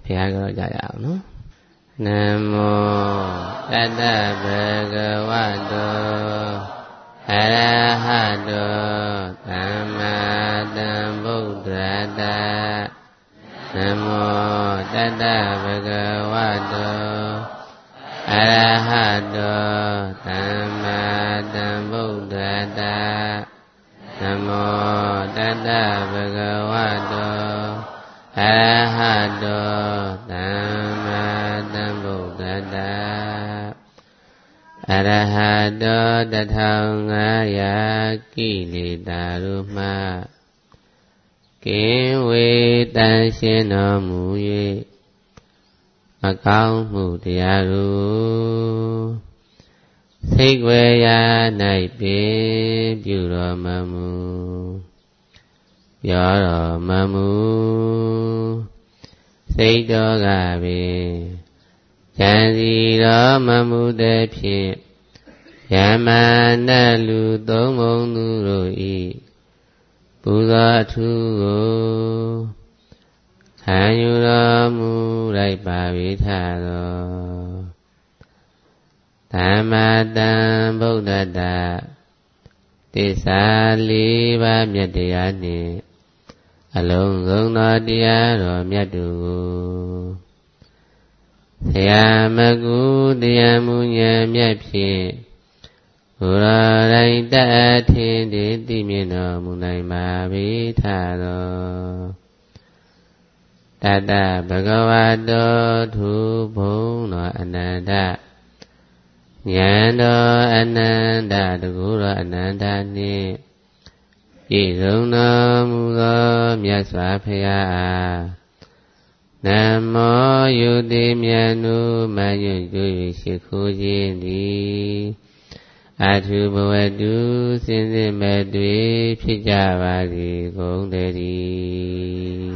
ဘုရားကြောကြရအောင်နော်နမောတတ္တဗုဒ္ဓဝါတောအရဟတောသမ္မာသမ္ဗုဒ္ဓတ္တနမောတတ္တဗုဒ္ဓဝါတောအရဟတောသမ္မာသမ္ဗုဒ္ဓတ္တနမောတတ္တဗုဒ္ဓဝါတောအရဟတောသမ္မာသမ္ဗုဒ္ဓတ္တအရဟတော1500ကိလေသာတို့မှကင်းဝေးတန်ရှင်းတော်မူ၍မကောင်းမှုတရားတို့စိတ်ဝေရာ၌ပင်ပြုတော်မမူပြောတော်မမူစိတ်တော်ကပင်ဉာဏ်စီတော်မမူတဲ့ဖြင့်ယမနလူသုံးဘုံသူတို့ဤပူဇော်အထူးကိုခံယူတော်မူလိုက်ပါ၏ထတော်သမ္မာသမ္ဗုဒ္ဓတ္တသစ္စာ၄ပါးမြတ်တရားနှင့်အလုံးစုံသောတရားတော်မြတ်တို့ကိုဆရာမကုတရားမူဉာဏ်မြတ်ဖြင့်ဘုရားတိုင်းတတ်ထင်သိမြင်တော်မူနိုင်ပါ၏ထတော်တတ္တဗုဒ္ဓဝါတောသူဘုံတော်အနန္တဉာဏ်တော်အနန္တတကူတော်အနန္တနှင့်ပြည့်စုံတော်မူသောမြတ်စွာဘုရားနမောယုတိမြတ်နုမယွကျွ၍ရှိခိုးခြင်းသည်အထုဘဝတုစင်စစ်မဲ့တွေဖြစ်ကြပါသည်ကုန်တည်း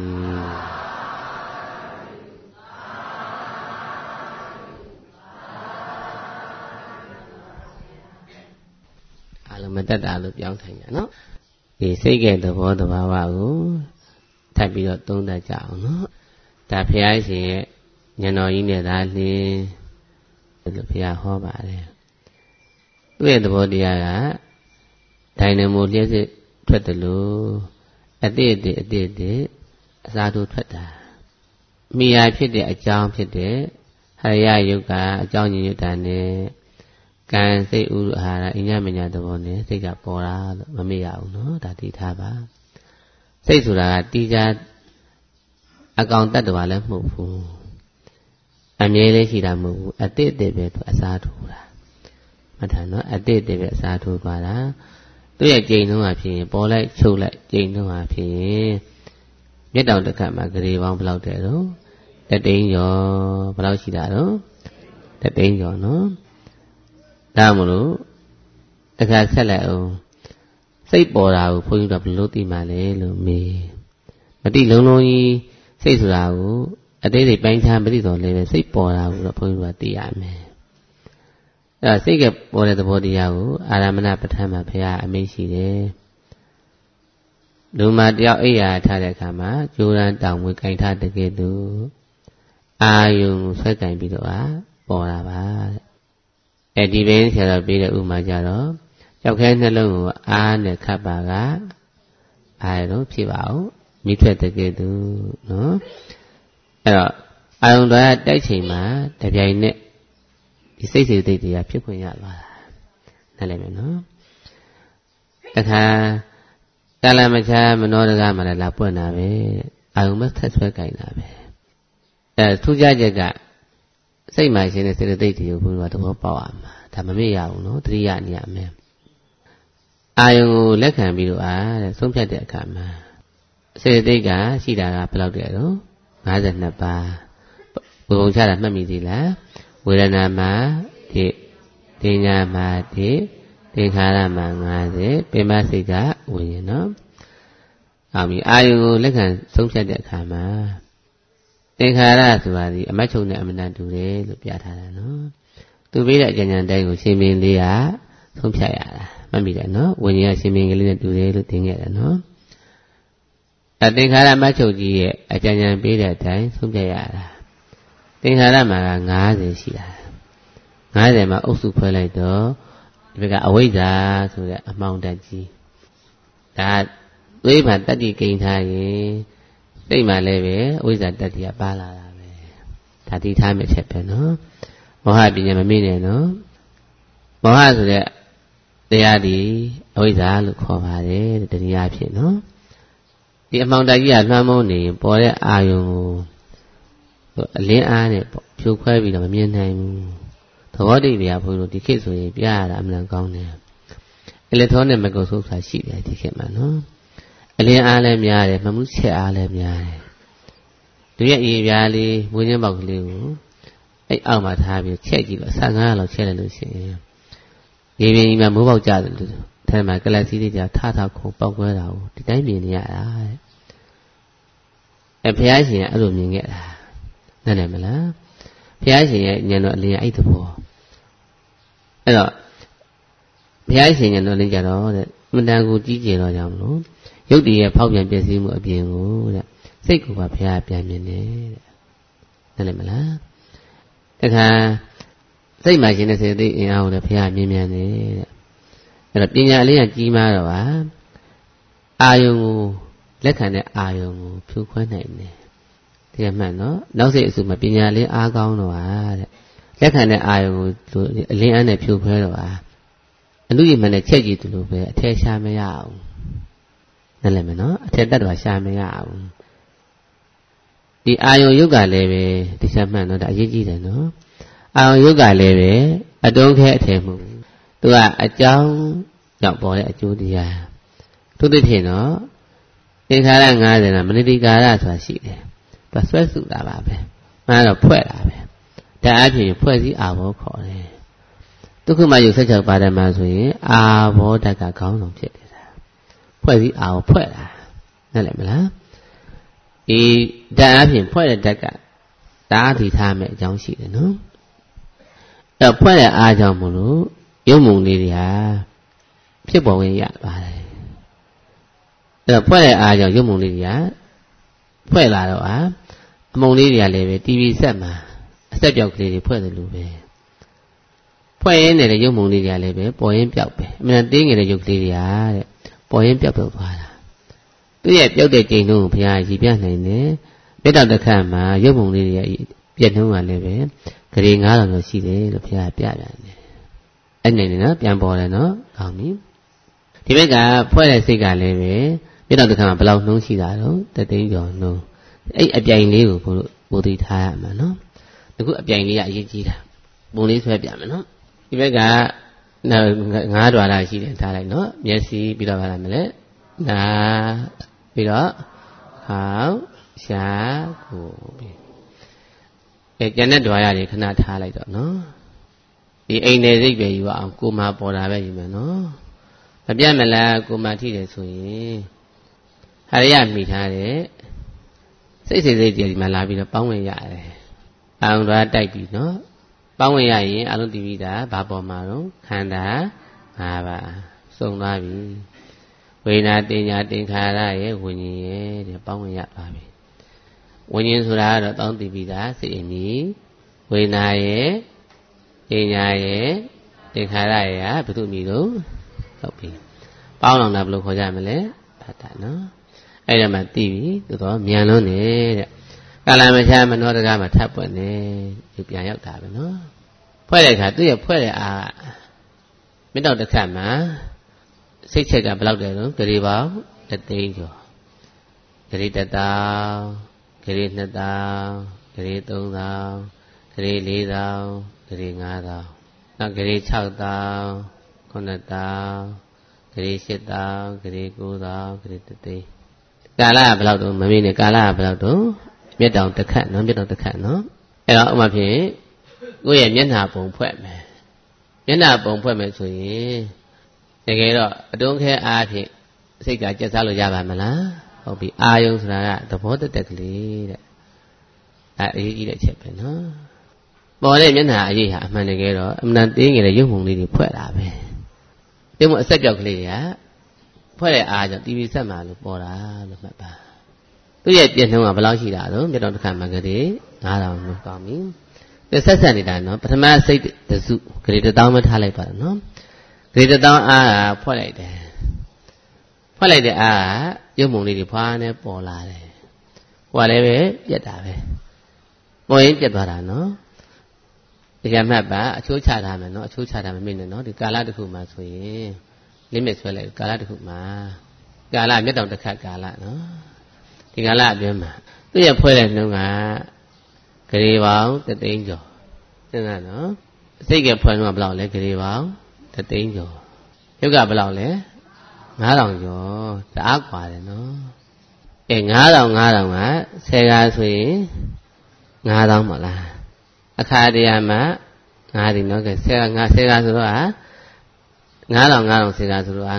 အလုံးမတတ်တာလို့ပြောင်းထိုင်ကြနော်ဒီစိတ်ကဲသဘောတဘာဝကိုထပ်ပြီးတော့သုံးသပ်ကြအောင်နော်ဒါဘုရားရှင်ရဲ့ဉာဏ်တော်ကြီးနဲ့သာလင်းလို့ဘုရားဟောပါတယ်သူ့ရဲ့သဘောတရားကဒိုင်နမိုလျှက်စစ်ထွက်တယ်လို့အတိတ်အစားထိုးထွက်တာမိယာဖြစ်တဲ့အကြောင်းဖြစ်တဲ့ဟရိယယုတ်ကအကြောင်းညွတ်တာနဲ့ကံစိတ်ဥရအာဟာရအညမညာသဘောနဲ့စိတ်ကပေါ်တာလို့မမေ့ရဘူးနော်ဒါသိထားပါစိတ်ဆိုတာကတိကျအကောင်တတ္တဝါလည်းမဟုတ်ဘူးအမြဲလေးရှိတာမဟုတ်ဘူးအတိတ်ပဲသူအစားထိုးတာမှတ်ထားနော်အတိတ်ပဲအစားထိုးသွားတာသူ့ရဲ့ကြိမ်လုံးဟာဖြစ်ရင်ပေါ်လိုက်ချုပ်လိုက်ကြိမ်လုံးဟာဖြစ်ရင်မျက်တောင်တစ်ခါမှာဂရေပေါင်းဘယ်လောက်တဲ့တော့တသိန်းကျော်ဘယ်လောက်ရှိတာတော့တသိန်းကျော်နော်ဒါမလို့တခါဆက်လိုက်အောင်စိတ်ပေါ်တာကိုဘုန်းကြီးတို့ဘယ်လိုသိမှလဲလို့မေးမသိလုံးလုံးကြီးစိတ်ဆိုတာကိုအသေးစိတ်ပိုင်းခြားမသိတော့လည်းပဲစိတ်ပေါ်တာကိုတော့ဘုန်းကြီးတို့သိရမယ်အဲစိတ်ကပေါ်တဲ့သဘောတရားကိုအာရမဏပဋ္ဌာန်းမှာဘုရားအမိန့်ရှိတယ်လူမတယောက်အိယာထားတဲ့အခါမှာကြိုးရန်တောင်မွေးကင်ထားတဲ့ကဲ့သို့အာယုံဆွဲကင်ပြီးတော့ပေါ်လာပါတဲ့ဒီပင်ဆရာတော်ပေးတဲ့ဥမာကြတော့ကြောက်ခဲနှလုံးကိုအားနဲ့ခတ်ပါကအာယုံဖြစ်ပါအောင်မိထွက်တဲ့ကဲ့သို့နော်အဲ့တော့အာယုံတော်တိုက်ချိန်မှာတပြိုင်နက်ဒီစိတ်စေတသိက်တွေကဖြစ်ခွင့်ရသွားတာနားလည်မယ်နော်တခါကာလမချာမနောတကမှလည်းလာပွင့်တာပဲအာယုံမဆက်ဆွဲကြိုင်တာပဲအဲထူးခြားချက်ကစိတ်မှရှင်တဲ့စေတသိက်တွေကိုဘုရားသဘောပေါက်အောင်ဒါမမေ့ရဘူးနော်တတိယနေရမယ်အာယုံကိုလက်ခံပြီးတော့တဲ့ဆုံးဖြတ်တဲ့အခါမှာစေတသိက်ကရှိတာကဘယ်လောက်တည်းတော့52ပါးဘုံချတာမှတ်မိသေးလားဝေဒနာမှာဒီဉာဏ်မှာဒီသင်္ခါရမှာ50ပင်မစိတ်ကဝိညာဉ်နော်အောင်ပြီအာယုကိုလက်ခံဆုံးဖြတ်တဲ့အခါမှာသင်္ခါရဆိုတာဒီအမတ်ချုပ်နဲ့အမတန်တူတယ်လို့ပြထားတာနော်သူပေးတဲ့အကြံဉာဏ်တိုင်းကိုရှင်ပင်လေးကဆုံးဖြတ်ရတာမှတ်မိတယ်နော်ဝိညာဉ်ကရှင်ပင်ကလေးနဲ့တူတယ်လို့သင်ခဲ့တယ်နော်သင်္ခါရအမတ်ချုပ်ကြီးရဲ့အကြံဉာဏ်ပေးတဲ့အတိုင်းဆုံးဖြတ်ရတာသင်္ခါရမှာက90ရှိတာ90မှာအုပ်စုခွဲလိုက်တော့ဒီဘက်ကအဝိဇ္ဇာဆိုတဲ့အမှောင်တက်ကြီးဒါသွေးမှာတတ္တိကိန်းထားရင်စိတ်မှာလည်းပဲအဝိဇ္ဇာတတ္တိကပါလာတာပဲဒါတိထားမဲ့ချက်ပဲနော်မောဟပညာမမေ့နဲ့နော်မောဟဆိုတဲ့တရားဒီအဝိဇ္ဇာလို့ခေါ်ပါတယ်တတိယဖြစ်နော်ဒီအမှောင်တက်ကြီးကလွှမ်းမိုးနေပေါ်တဲ့အာယုံကိုအလင်းအားနဲ့ဖြိုခွဲပြီးတော့မမြင်နိုင်ဘူးသဘောတိပြဘုရားဒီခေတ်ဆိုရင်ပြရတာအမှန်ကောင်းတယ်အီလက်ထရောနစ်မက်ကိုဆိုဆိုတာရှိတယ်ဒီခေတ်မှာနော်အလင်းအားလည်းများတယ်မမှုချက်အားလည်းများတယ်သူရဲ့အေးပြားလေးမွေးချင်းပေါက်ကလေးကိုအဲ့အောက်မှာထားပြီးချက်ကြည့်လို့15လောက်ချက်လိုက်လို့ရှိရင်ရေပြင်ကြီးမှာမိုးပေါက်ကြတယ်လို့ထဲမှာကလပ်စီးလေးကြထထခုံပေါက်ကွဲတာကိုဒီတိုင်းမြင်နေရတာတဲ့ဘုရားရှင်ကအဲ့လိုမြင်ခဲ့တာနားလည်မလားဘုရားရှင်ရဲ့ဉာဏ်တော်အလင်းအဲ့သဘောအဲ့တော့ဘုရားရှင်ဉာဏ်တော်လင်းကြတော့တဲ့မတန်ကိုကြီးကျယ်တော့ကြောင့်မလို့ရုပ်တည်ရဲ့ဖောက်ပြန်ပြည့်စည်မှုအပြင်ကိုတဲ့စိတ်ကိုပါဘုရားပြန်မြင်တယ်တဲ့နားလည်မလားတခါစိတ်မှရှင်တဲ့စေသိအင်အားကိုလည်းဘုရားမြင်မြန်တယ်တဲ့အဲ့တော့ပညာလေးကကြီးမားတော့ပါအာယုံကိုလက်ခံတဲ့အာယုံကိုဖြိုခွဲနိုင်တယ်ဒီကမှန်နော်နောက်စိတ်အစုမှာပညာလေးအားကောင်းတော့ပါတဲ့လက်ခံတဲ့အာယုံကိုအလင်းအားနဲ့ဖြိုခွဲတော့ပါအနုရည်မှန်နဲ့ချက်ကြည့်သူလိုပဲအထက်ရှာမရအောင်နားလည်မနော်အထက်တတ်တော်ရှာမရအောင်ဒီအာယုံယုတ်ကလည်းပဲဒီကမှန်နော်ဒါအရေးကြီးတယ်နော်အာယုံယုတ်ကလည်းပဲအတုံးခဲအထည်မှုသူကအကြောင်းကြောင့်ပေါ်တဲ့အကျိုးတရားသူသိဖြစ်နော်သင်္ခါရ90နာမနတိကာရဆိုတာရှိတယ်သူဆွဲစုတာပါပဲမှန်တော့ဖွဲ့တာပဲဒါအပြင်ဖွဲ့စည်းအာဘောခေါ်တယ်ဒုက္ခမယုတ်16ပါးဓမ္မဆိုရင်အာဘောဓာတ်ကခေါင်းဆောင်ဖြစ်တယ်ဒါဖွဲ့စည်းအာဘောဖွဲ့တာနားလည်မလားဒီဓာတ်အပြင်ဖွဲ့တဲ့ဓာတ်ကဒါအထိထားမဲ့အကြောင်းရှိတယ်နော်အဲ့ဖွဲ့တဲ့အားကြောင့်မလို့ရုပ်မုံလေးတွေဟာဖြစ်ပေါ်ဝင်ရပါတယ်အဲ့တော့ဖွဲ့တဲ့အားကြောင့်ရုပ်မုံလေးတွေကဖွဲ့လာတော့အမုံလေးတွေကလည်းပဲ TV ဆက်မှာအဆက်ပြောက်ကလေးတွေဖွဲ့တယ်လို့ပဲဖွဲ့ရင်းနေတဲ့ရုပ်မုံလေးတွေကလည်းပဲပေါ်ရင်းပြောက်ပဲအမှန်တင်းငယ်တဲ့ရုပ်ကလေးတွေကတဲ့ပေါ်ရင်းပြောက်တော့သွားတာသူရဲ့ပြောက်တဲ့ချိန်လုံးကိုဘုရားရည်ပြနိုင်တယ်မေတ္တာတစ်ခါမှာရုပ်မုံလေးတွေပြည့်နှုံးကလည်းပဲဂရေ9000လောက်ရှိတယ်လို့ဘုရားပြပြန်တယ်အဲ့နေနော်ပြန်ပေါ်တယ်နော်ကောင်းပြီဒီဘက်ကဖွဲ့တဲ့စိတ်ကလည်းပဲမေတ္တာတစ်ခါမှာဘယ်လောက်နှုံးရှိတာတော့တသိန်းကျော်နှုံးအဲ့အပြိုင်လေးကိုဘုလို့ပို့သိထားရမှာနော်အခုအပြိုင်လေးကအရေးကြီးတာပုံလေးဆွဲပြမယ်နော်ဒီဘက်က9ဓာတ်ရှိတယ်ထားလိုက်နော်မျက်စိပြီးတော့ဗါလာမလဲနာပြီးတော့ခေါင်းရှားကိုကျန်တဲ့ဓာတ်တွေခဏထားလိုက်တော့နော်ဒီအိမ်နယ်စိတ်ပဲယူအောင်ကိုမှပေါ်တာပဲယူမယ်နော်မပြတ်မလားကိုမှထိတယ်ဆိုရင်ဟရိယမိထားတဲ့စိတ်တွေဒီမှာလာပြီးတော့ပေါင်းဝင်ရတယ်အောင်ဓာတ်တိုက်ပြီးနော်ပေါင်းဝင်ရရင်အလုံးတည်ပြီးတာဘာပေါ်မှာတော့ခန္ဓာ5ပါးစုံသွားပြီဝိညာတင်ညာသင်္ခါရရဲ့ဝิญဉ်ရဲ့တဲ့ပေါင်းဝင်ရပါပြီဝิญဉ်ဆိုတာကတော့တောင်းတည်ပြီးတာစိတ်အမြင်ဝိညာရဲ့တင်ညာရဲ့သင်္ခါရရဲ့ဘယ်သူအမြင်တော့ဟုတ်ပြီပေါင်းအောင်တာဘယ်လိုခေါ်ကြမလဲဖတ်တာနော်အဲ့ဒါမှသိပြီသို့တော့မြန်လုံးနေတဲ့ကာလမချာမနောတကားမှာထပ်ပွင့်နေဒီပြန်ရောက်တာပဲနော်ဖွဲ့တဲ့အခါသူ့ရဲ့ဖွဲ့တဲ့အားမေတ္တာတစ်ခါမှာစိတ်ချက်ကဘယ်လောက်တယ်တော့ဂရေပေါင်း3သိန်းကျော်ဂရေ1000ဂရေ2000ဂရေ3000ဂရေ4000ဂရေ5000နောက်ဂရေ6000 9000ဂရေ8000ဂရေ9000ဂရေ3သိန်းကာလကဘယ်လောက်တော့မမေ့နဲ့ကာလကဘယ်လောက်တော့မျက်တောင်တစ်ခတ်နော်မျက်တောင်တစ်ခတ်နော်အဲ့တော့ဥပမာဖြင့်ကိုယ့်ရဲ့မျက်နှာပုံဖွဲ့မယ်မျက်နှာပုံဖွဲ့မယ်ဆိုရင်တကယ်တော့အတုံးခဲအားဖြင့်စိတ်ကကြက်စားလို့ရပါမလားဟုတ်ပြီအာယုံဆိုတာကသဘောတက်ကလေးတဲ့အဲ့အရေးကြီးတဲ့အချက်ပဲနော်ပေါ်တဲ့မျက်နှာအရေးဟာအမှန်တကယ်တော့အမှန်တင်းငယ်တဲ့ရုပ်မှုလေးတွေဖွဲ့တာပဲဒီမို့အဆက်ပြောက်ကလေးတွေကဖွဲ့တဲ့အားကြောင့် TV ဆက်မှာလို့ပေါ်တာလို့မှတ်ပါသူ့ရဲ့ပြည့်နှုံးကဘယ်လောက်ရှိတာတော့မြတ်တော်တစ်ခါမှာကလေး9000လို့ကောင်းပြီသူဆက်ဆက်နေတာနော်ပထမစိတ်တစုကလေး1000ပဲထားလိုက်ပါတော့နော်ကလေး1000အားကဖွက်လိုက်တယ်ဖွက်လိုက်တဲ့အားကရုပ်မုံလေးတွေဖွာနဲ့ပေါ်လာတယ်ဟိုကလည်းပဲပြက်တာပဲပေါ်ရင်ပြက်သွားတာနော်ဒီကမှတ်ပါအချိုးချထားမယ်နော်အချိုးချထားမယ်မိနဲ့နော်ဒီကာလတစ်ခုမှာဆိုရင်လိမ့်ဆွဲလိုက်ကာလတစ်ခုမှာကာလမြတ်တော်တစ်ခါကာလနော်ဒီကာလအတွင်းမှာသူ့ရဲ့ဖွဲ့တဲ့နှုံးကဂရေပေါင်း3သိန်းကျော်သိလားနော်စိတ်ကဖွဲ့နှုံးကဘယ်လောက်လဲဂရေပေါင်း3သိန်းကျော်ယုတ်ကဘယ်လောက်လဲ9000ကျော်တအားกว่าတယ်နော်9000က10ကားဆိုရင်9000မလားအခါတရားမှာ9ဒီနော်ကဲ10ကားဆိုတော့9000 10ကားဆိုတော့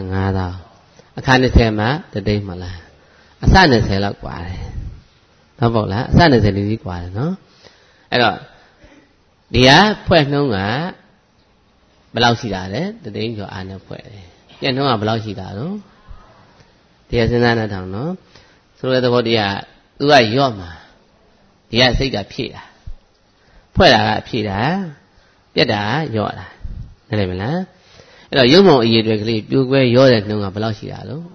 9000အခါ20မှာ3သိန်းမလားအစ20လောက်กว่าတယ်ဟုတ်ပေါ့လားအစ20လေးကြီးกว่าတယ်နော်အဲ့တော့ဒီဟာဖွဲ့နှုံးကဘယ်လောက်ရှိတာလဲ3သိန်းကျော်အားနဲ့ဖွဲ့တယ်ပြည့်နှုံးကဘယ်လောက်ရှိတာတော့တရားစဉ်းစားနေတောင်နော်ဆိုတဲ့သဘောတရားသူကရော့မှာဒီကစိတ်ကဖြည့်တာဖွဲ့တာကဖြည့်တာပြက်တာရော့တာနားလည်မလားအဲ့တော့ရုပ်မုံအရေးတွေကလေးပြိုကွဲရော့တဲ့နှုံးကဘယ်လောက်ရှိတာလို့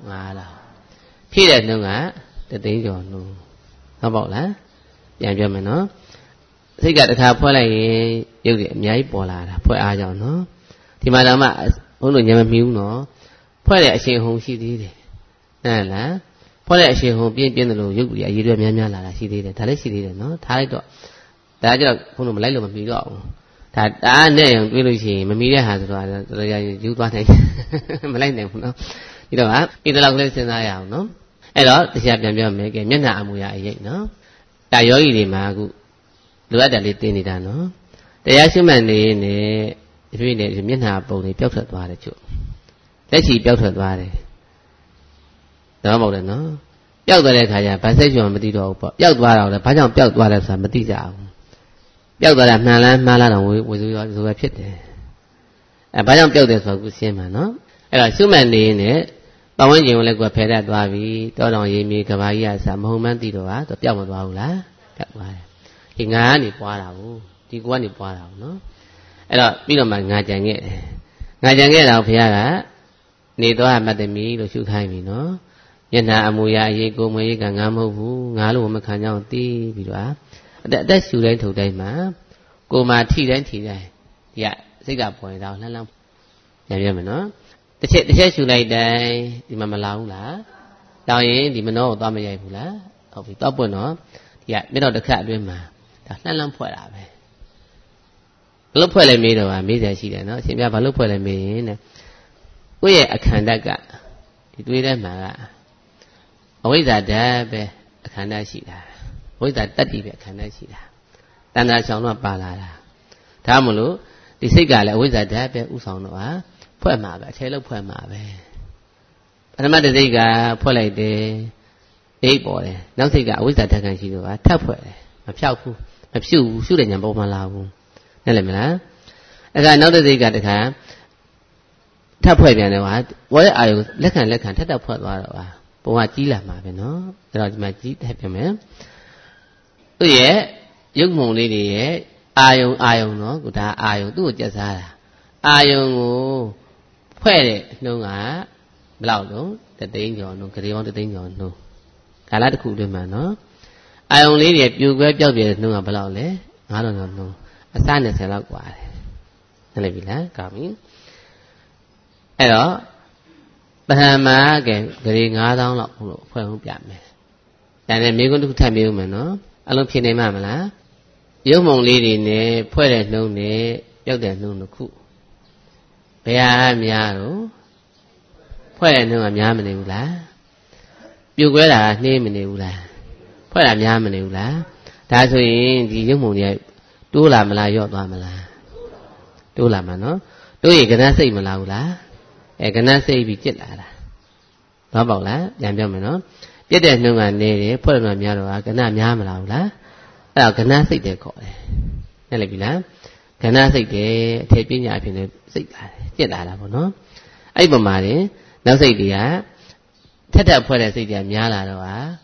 9000ဖြည့်တဲ့နှုံးက3သိန်းကျော်နှုံးဟုတ်ပေါ့လားပြန်ပြောမယ်နော်စိတ်ကတစ်ခါဖွဲ့လိုက်ရင်ရုပ်တွေအများကြီးပေါ်လာတာဖွဲ့အားကြောင့်နော်ဒီမှာတော့မှဘုန်းတို့ညမမီဘူးနော်ဖွဲ့တဲ့အရှင်ဟုံရှိသေးတယ်ဟုတ်လားဖွဲ့တဲ့အရှင်ဟုံပြင်းတယ်လို့ရုပ်ကြီးအရေးတွေများလာတာရှိသေးတယ်ဒါလည်းရှိသေးတယ်နော်ထားလိုက်တော့ဒါကြတော့ဘုန်းတို့မလိုက်လို့မမီတော့ဘူးဒါတားနဲ့ရင်တွေးလို့ရှိရင်မမီတဲ့ဟာဆိုတော့တော်ရယူသွားနိုင်မလိုက်နိုင်ဘူးနော်ဒီတော့ဒီတလောက်ကလေးစဉ်းစားရအောင်နော်အဲ့တော့တရားပြန်ပြောမယ်ကဲမျက်နှာအမူအရာအရေးနော်ဒါယောဂီတွေမှာအခုလိုအပ်တယ်လေးသိနေတာနော်တရားရှိမှန်နေနဲ့ဒီပြည့်နေမျက်နှာပုံတွေပျောက်ထွက်သွားတယ်ကျုပ်လက်ချီပျောက်ထွက်သွားတယ်တော့မဟုတ်တယ်နော်ပျောက်သွားတဲ့ခါကျဗတ်စိတ်ချွန်မသိတော့ဘူးပေါ့ပျောက်သွားတော့လည်းဘာကြောင့်ပျောက်သွားလဲဆိုတာမသိကြဘူးပျောက်သွားတာမှန်လားမှားလားတော့ဝေဆိုရောဆိုပဲဖြစ်တယ်ဘာကြောင့်ပျောက်တယ်ဆိုတာကိုရှင်းမှာနော်အဲ့တော့ရှိမှန်နေနဲ့ပတ်ဝန်းကျင်ကိုလည်းကိုယ်ဖယ်တတ်သွားပြီတောတောင်ရေမြေကဘာကြီးအစားမဟုတ်မှန်းသိတော့ဟာတော့ပျောက်မသွားဘူးလားပျောက်သွားတယ်ဒီငါကနေပွားတာဘူးဒီကိုကနေပွားတာဘူးနော်အဲ့တော့ပြီးတော့မှငါကြံခဲ့တယ်ငါကြံခဲ့တာကိုဘုရားကနေသွားမှတ်သမီးလို့ရှုခိုင်းပြီနော်မျက်နှာအမူအရာအရေးကိုယ်မွေးကငါမဟုတ်ဘူးငါလို့မခံကြအောင်သိပြီးတော့အသက်ရှူတိုင်းထုတ်တိုင်းမှာကိုယ်မှာထိတိုင်းဒီကစိတ်ကပေါ်နေတာလှမ်းပြန်ပြမယ်နော်တစ်ချက်ရှူလိုက်တိုင်းဒီမှာမလာဘူးလားတောင်းရင်ဒီမနှောကိုသွားမရိုက်ဘူးလားဟုတ်ပြီတော့ပွင့်တော့ဒီကမြတ်တော်တစ်ခါအတွင်းမှာဒါလှမ်းဖွဲ့တာပဲဘလို့ဖွဲ့လဲမေးတော့မေးစရာရှိတယ်နော်အရှင်ပြဘာလို့ဖွဲ့လဲမေးရင်တဲ့ကိုယ့်ရဲ့အခန္ဓာကဒီတွေးထဲမှာကအဝိဇ္ဇာဓာတ်ပဲအခန္ဓာရှိတာအဝိဇ္ဇာတတ္တိပဲအခန္ဓာရှိတာတဏှာဆောင်တော့ပါလာတာဒါမှမလို့ဒီစိတ်ကလည်းအဝိဇ္ဇာဓာတ်ပဲဥဆောင်တော့ဖွဲ့မှာပဲအထဲလောက်ဖွဲ့မှာပဲပထမတစ်စိတ်ကဖွဲ့လိုက်တယ်အိပ်ပေါ်တယ်နောက်စိတ်ကအဝိဇ္ဇာဓာတ်ခံရှိတော့ထပ်ဖွဲ့တယ်မဖြောက်ဘူးမဖြူဘူးရှုတဲ့ညာပုံမှန်လာဘူးနားလည်မလားအဲ့ဒါနောက်တစ်စိတ်ကတခါထပ်ဖွဲ့ပြန်တယ်ဟာဝဲအာယုလက်ခံထပ်ဖွဲ့သွားတော့ပုံကကြီးလာမှာပဲနော်အဲ့တော့ဒီမှာကြီးထပ်ပြန်မယ်သူ့ရဲ့ရုပ်မုံလေးတွေရဲ့အာယုံနော်ကိုဒါအာယုံသူ့ကိုကြက်စားတာအာယုံကိုဖွဲ့တဲ့နှုံးကဘယ်လောက်လုံး3သိန်းကျော်နှုံးဂရေပေါင်း3သိန်းကျော်နှုံးကာလတစ်ခုအတွင်းမှာနော်အာယုံလေးတွေပြိုကွဲပျောက်ပြဲတဲ့နှုံးကဘယ်လောက်လဲ9000ကျော်နှုံးအစ20လောက်กว่าတယ်နားလည်ပြီလားကောင်းပြီအဲ့တော့ပထမကဲဂရေ9000လောက်လို့ဖွဲ့ဖို့ပြမယ်ဒါနဲ့မိကုန်းတစ်ခုထပ်ပြောမယ်နော်အလုံးဖြေနိုင်မှာမလားရုပ်မုံလေးတွေနဲ့ဖွဲ့တဲ့နှုံးနဲ့ပျောက်တဲ့နှုံးတစ်ခုဘယ်ဟာများတော့ဖွဲ့တဲ့နှုံးကများမနေဘူးလားပြုတ်ခွဲတာနှေးမနေဘူးလားဖွဲ့တာများမနေဘူးလားဒါဆိုရင်ဒီရုပ်မုံတွေတိုးလာမလားရော့သွားမလားတိုးလာမှာနော်တိုးရင်ကဏ္ဍစိတ်မလားဘူးလားကဏ္ဍစိတ်ပြီးပြစ်လာတာတော့ပေါ့လားပြန်ပြောမယ်နော်ပြစ်တဲ့နှုံးကနေတယ်ဖွဲ့တယ်များတော့ကဏ္ဍများမလားဘူးလားအဲ့ဒါကဏ္ဍစိတ်တယ်ခေါ်တယ်နားလည်ပြီလားကဏ္ဍစိတ်တယ်အထေပညာအဖြစ်နဲ့စိတ်လာတယ်ပြစ်လာတာပေါ့နော်အဲ့ဒီပုံမှာနောက်စိတ်တွေကထက်ဖွဲ့တဲ့စိတ်တွေများလာတော့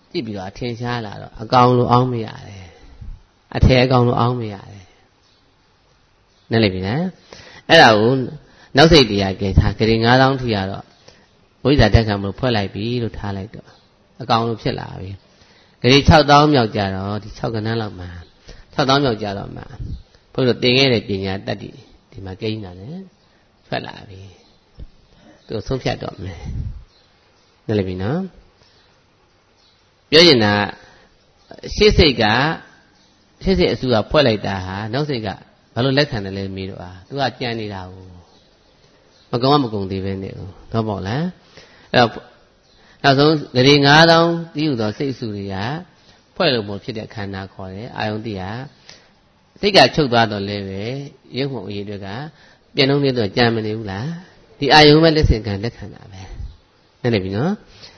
ကြည့်ပြီးတော့ထင်ရှားလာတော့အကောင်လိုအောင်းမရတယ်အထည်အကောင်လိုအောင်းမရတယ်နားလည်ပြီနော်အဲ့ဒါကိုနောက်စိတ်တရားကဲထားဂရီ9000ထိရတော့ဝိဇ္ဇာတက်ခံမလို့ဖွဲ့လိုက်ပြီလို့ထားလိုက်တော့အကောင်လိုဖြစ်လာပြီဂရီ6000မြောက်ကြတော့ဒီ6ကဏ္ဍလောက်မှာ6000မြောက်ကြတော့မှာဘုရားသင်ခဲ့တဲ့ပညာတတ္တိဒီမှာကိန်းတာလေထွက်လာပြီသူဆုံးဖြတ်တော့မယ်နားလည်ပြီနော်ပြောရင်တာရှေ့စိတ်ကရှေ့စိတ်အစုကဖွဲ့လိုက်တာဟာနောက်စိတ်ကဘာလို့လက်ခံတယ်လဲမေးတော့သူကကြံနေတာကိုမကုံမကုံသေးပဲနေကိုတော့ပေါ့လားအဲ့တော့နောက်ဆုံးဂရီ9000တီးယူသောစိတ်စုတွေကဖွဲ့လို့မဖြစ်တဲ့ခန္ဓာခေါ်တယ်အာယုန်တိဟာစိတ်ကချုပ်သွားတော့လဲပဲရုပ်မှုအရေးတွေကပြင်းလုံးလေးတော့ကြံမနေဘူးလားဒီအာယုန်ပဲလက်ဆင့်ခံလက်ခံတာပဲနားလည်ပြီနော်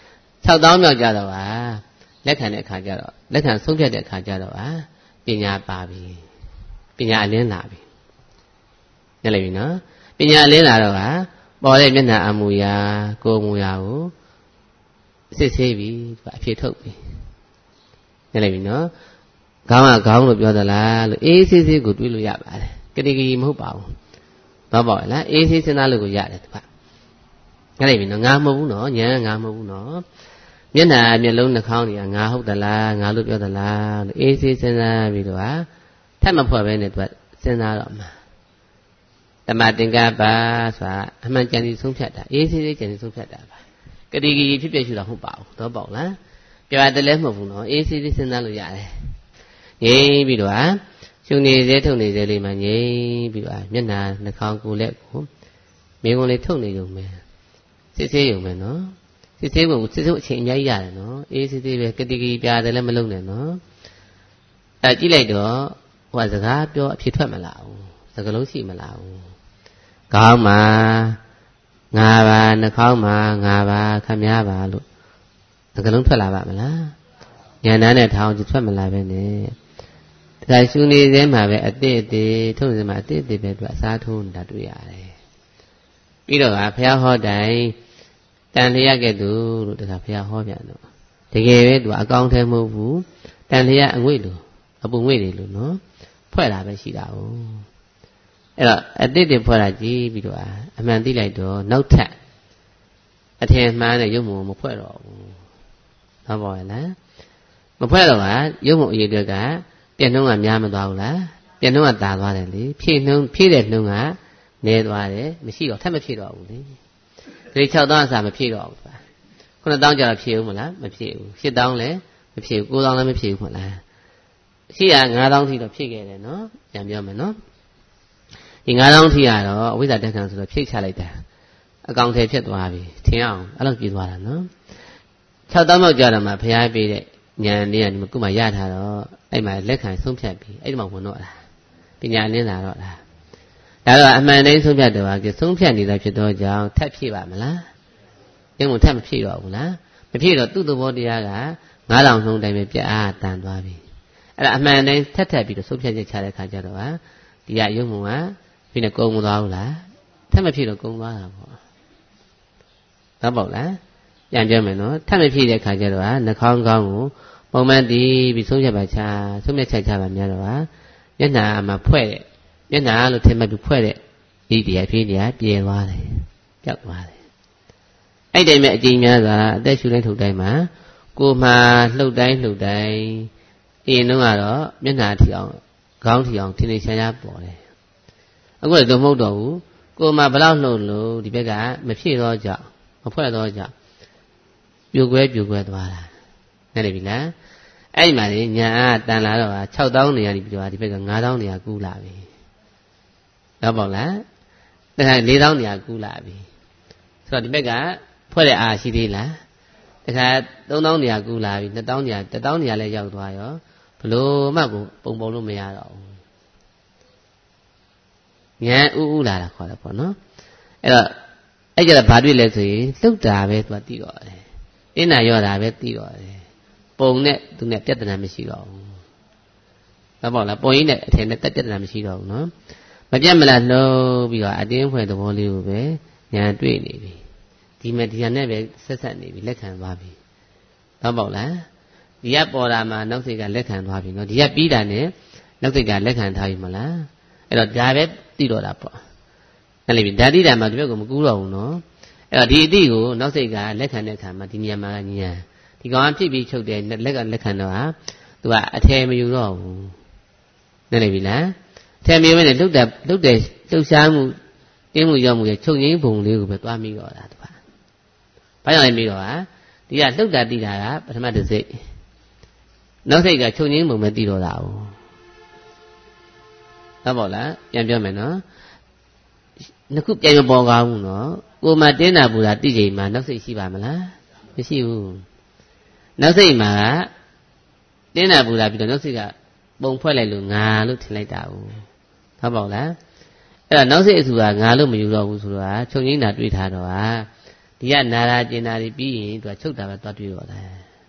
6000မြောက်ကြတော့ပါလက်ခံတဲ့အခါကျတော့လက်ခံဆုံးဖြတ်တဲ့အခါကျတော့ပညာပါပြီပညာအလင်းလာပြီနားလည်ပြီနော်ပညာအလင်းလာတော့ပေါ်တဲ့မျက်နှာအမူအရာကိုယ်မူအရာကိုစစ်ဆေးပြီးအဖြေထုတ်ပြီနားလည်ပြီနော်ခေါင်းကခေါင်းလို့ပြောသလားလို့အေးဆေးဆေးကိုတွေးလို့ရပါတယ်ကတိကကြီးမဟုတ်ပါဘူးတော့ပေါ့လားအေးဆေးစဉ်းစားလို့ကိုရတယ်သူကနားလည်ပြီနော်ငါမဟုတ်ဘူးနော်ဉာဏ်ကငါမဟုတ်ဘူးနော်မျက်နှာမျက်လုံးနှာခေါင်းတွေကငါဟုတ်သလားငါလို့ပြောသလားလို့အေးဆေးစဉ်းစားပြီးတော့ထပ်မဖွဲ့ပဲနဲ့သူကစဉ်းစားတော့မှာတမသင်္ကပ္ပဆိုတာအမှန်ကြံစီဆုံးဖြတ်တာအေးဆေးဆေးကြံစီဆုံးဖြတ်တာပါကတိကကြီးဖြစ်ဖြစ်ရှုတာမဟုတ်ပါဘူးတော့ပေါ့လားပြောရတယ်လည်းမဟုတ်ဘူးနော်အေးဆေးဆေးစဉ်းစားလို့ရတယ်ငြိမ်ပြီးတော့ရှုနေစေထုတ်နေစေလေးမှငြိမ်ပြီးတော့မျက်နှာနှာခေါင်းကိုယ်လက်ကိုမိကုံးလေးထုတ်နေုံပဲစစ်ဆေးရုံပဲနော်စစ်ဆေးဖို့စစ်ဆေးအချိန်အများကြီးရတယ်နော်အေးစစ်ဆေးပဲကတိကကြီးပြတယ်လည်းမလုပ်နဲ့နော်အဲကြည့်လိုက်တော့ဟိုကစကားပြောအဖြစ်ထွက်မလာဘူးစကားလုံးရှိမလာဘူးခေါင်းမှာငါပါနှာခေါင်းမှာငါပါခမည်းပါလို့စကားလုံးထွက်လာပါမလားဉာဏ်နဲ့ထောင်ကြည့်ထွက်မလာပဲနဲ့ဒါရှုနေသေးမှာပဲအတိအသေးထုံးစမှာအတိအသေးပဲသူအစားထိုးနေတာတွေ့ရတယ်ပြီးတော့ဘုရားဟောတိုင်းတန်လျက်ကဲ့သို့လို့တခါဘုရားဟောပြန်တော့တကယ်ပဲသူအကောင်းထဲမဟုတ်ဘူးတန်လျက်အငွေ့လို့အပူငွေ့တွေလို့နော်ဖွဲ့တာပဲရှိတာ哦အဲ့တော့အတိတ်တွေဖွဲ့တာကြည့်ပြီးတော့အမှန်သိလိုက်တော့နောက်ထပ်အထင်မှားတဲ့ရုပ်မှုမဖွဲ့တော့ဘူးဟုတ်ပါရဲ့လားမဖွဲ့တော့ရုပ်မှုအရေးတွေကပြည့်နှုံးကများမသွားဘူးလားပြည့်နှုံးကတာသွားတယ်လေဖြည့်တဲ့နှုံးကနဲသွားတယ်မရှိတော့ထပ်မဖြည့်တော့ဘူးလေဒီ6000အစားမဖြည့်တော့ဘူး9000ကျတော့ဖြည့်ဦးမလားမဖြည့်ဘူး8000လည်းမဖြည့်ဘူး9000လည်းမဖြည့်ဘူးမလားရှိရ9000ထိတော့ဖြည့်ခဲ့တယ်နော်ပြန်ပြောမယ်နော်ဒီ9000ထိရတော့အဝိဇ္ဇာတက်ခံဆိုတော့ဖြည့်ချလိုက်တာအကောင်ထဲဖြစ်သွားပြီထင်အောင်အဲ့လိုပြေးသွားတာနော်6000လောက်ကြာတော့မှဘုရားပေးတဲ့ဉာဏ်လေးကဒီခုမှရထားတော့အဲ့မှာလက်ခံဆုံးဖြတ်ပြီးအဲ့ဒီမှာဝင်တော့လားပညာလင်းလာတော့လားဒါတော့အမှန်တိုင်းဆုံးဖြတ်တယ်ပါကဆုံးဖြတ်နေတာဖြစ်တော့ကြောင့်ထပ်ဖြည့်ပါမလားအင်းကိုထပ်မဖြည့်တော့ဘူးလားမဖြည့်တော့သူ့သဘောတရားက9000နှုန်းတိုင်းပဲပြအားတန်သွားပြီအဲ့ဒါအမှန်တိုင်းထပ်ပြီးတော့ဆုံးဖြတ်ချက်ချတဲ့ခါကျတော့ဒီကရုပ်မှုကဒီနဲ့ကုံမသွားဘူးလားထပ်မဖြည့်တော့ကုံသွားတာပေါ့ဟုတ်ပေါ့လားပြန်ပြောမယ်နော်ထပ်မဖြည့်တဲ့ခါကျတော့နှာခေါင်းကောင်းကိုပုံမှန်တည်ပြီးဆုံးဖြတ်ပါချဆုံးဖြတ်ချက်ချပါများတော့မျက်နှာမှာဖွဲ့တဲ့မျက်နှာလို့ထင်မှတ်ပြီးဖွဲ့တဲ့ဒီတရားဖြည့်တရားပြေသွားတယ်ပျောက်သွားတယ်အဲ့တိုင်းမဲ့အကြိမ်များစွာအသက်ရှူတိုင်းထုတ်တိုင်းမှာကိုယ်မှာလှုပ်တိုင်းအရင်တော့ကတော့မျက်နှာထီအောင်ခေါင်းထီအောင်ထင်ထင်ရှားရှားပေါ်တယ်အခုလည်းမဟုတ်တော့ဘူးကိုယ်မှာဘလောက်လှုပ်လို့ဒီဘက်ကမဖြည့်တော့ကြောင့်မဖွဲ့တော့ကြောင့်ပြိုကွဲသွားတာနားလည်ပြီလားအဲ့မှာလေညာတန်လာတော့6000နေရာဒီပြောဒီဘက်က9000နေရာကူးလာပြီတော့ပေါ့လားဒါက4000နေရာကူးလာပြီဆိုတော့ဒီဘက်ကဖွဲ့တဲ့အားရှိသေးလားဒါက3000နေရာကူးလာပြီ2000နေရာ1000နေရာလည်းရောက်သွားရောဘလို့မှကိုပုံလို့မရတော့ဘူးဉာဏ်ဥလာတာခေါ်တယ်ပေါ့နော်အဲ့တော့အဲ့ကြတော့ဘာတွေ့လဲဆိုရင်လှုပ်တာပဲသူကသိတော့တယ်အင်းနာရောတာပဲသိတော့တယ်ပုံနဲ့သူနဲ့ပြဿနာမရှိတော့ဘူးဟုတ်ပါလားပုံရင်းနဲ့အထင်နဲ့ပြဿနာမရှိတော့ဘူးနော်မပြတ်မလားလှုပ်ပြီးတော့အတင်းဖွဲ့သဘောလေးကိုပဲညာတွေ့နေပြီဒီမဲ့ဒီဟာနဲ့ပဲဆက်ဆက်နေပြီလက်ခံသွားပြီဟုတ်ပါလားဒီကပေါ်တာမှာနောက်စိတ်ကလက်ခံသွားပြီနော်ဒီကပြီးတာနဲ့နောက်စိတ်ကလက်ခံထားပြီမလားအဲ့တော့ဒါပဲသိတော့တာပေါ့အဲ့လေဓာတိတာမှာဒီဘက်ကမကူးတော့ဘူးနော်အဲ့တော့ဒီအတိကိုနောက်စိတ်ကလက်ခံတဲ့အခါမှာဒီနေရာမှာဉာဏ်ဒီကောင်ကဖြစ်ပြီးချုပ်တယ်လက်ကလက်ခံတော့ဟာသူကအထယ်မယူတော့ဘူးနားလည်ပြီလားအထယ်မယူနဲ့လှုပ်ရှားမှုတင်းမှုရောက်မှုရဲ့ချုပ်ငိမ့်ပုံလေးကိုပဲသွားမိတော့တာသူကဘာကြောင့်လဲပြီးတော့ဟာဒီကလှုပ်တာတိတာကပထမတစ်စိတ်နောက်စိတ်ကချုပ်ငိမ့်ပုံပဲသိတော့တာ哦ဟုတ်ပါလားပြန်ပြောမယ်နော်နှစ်ခုပြန်မပေါ်ကောင်းဘူးနော်ကိုမှတင်းတာပူတာတိချိန်မှာနောက်စိတ်ရှိပါမလားမရှိဘူးနောက်စိတ်မှာတင်းတာပူတာပြီးတော့နောက်စိတ်ကပုံဖွဲ့လိုက်လို့ငါလို့ထင်လိုက်တာ哦ဟုတ်ပါလားအဲ့တော့နောက်စိတ်အစုကငါလို့မယူတော့ဘူးဆိုတော့ချုပ်ငိမ့်တာတွေးထားတော့ဟာဒီကနာရာကျင်တာတွေပြီးရင်သူကချုပ်တာပဲသွားတွေးတော့တယ်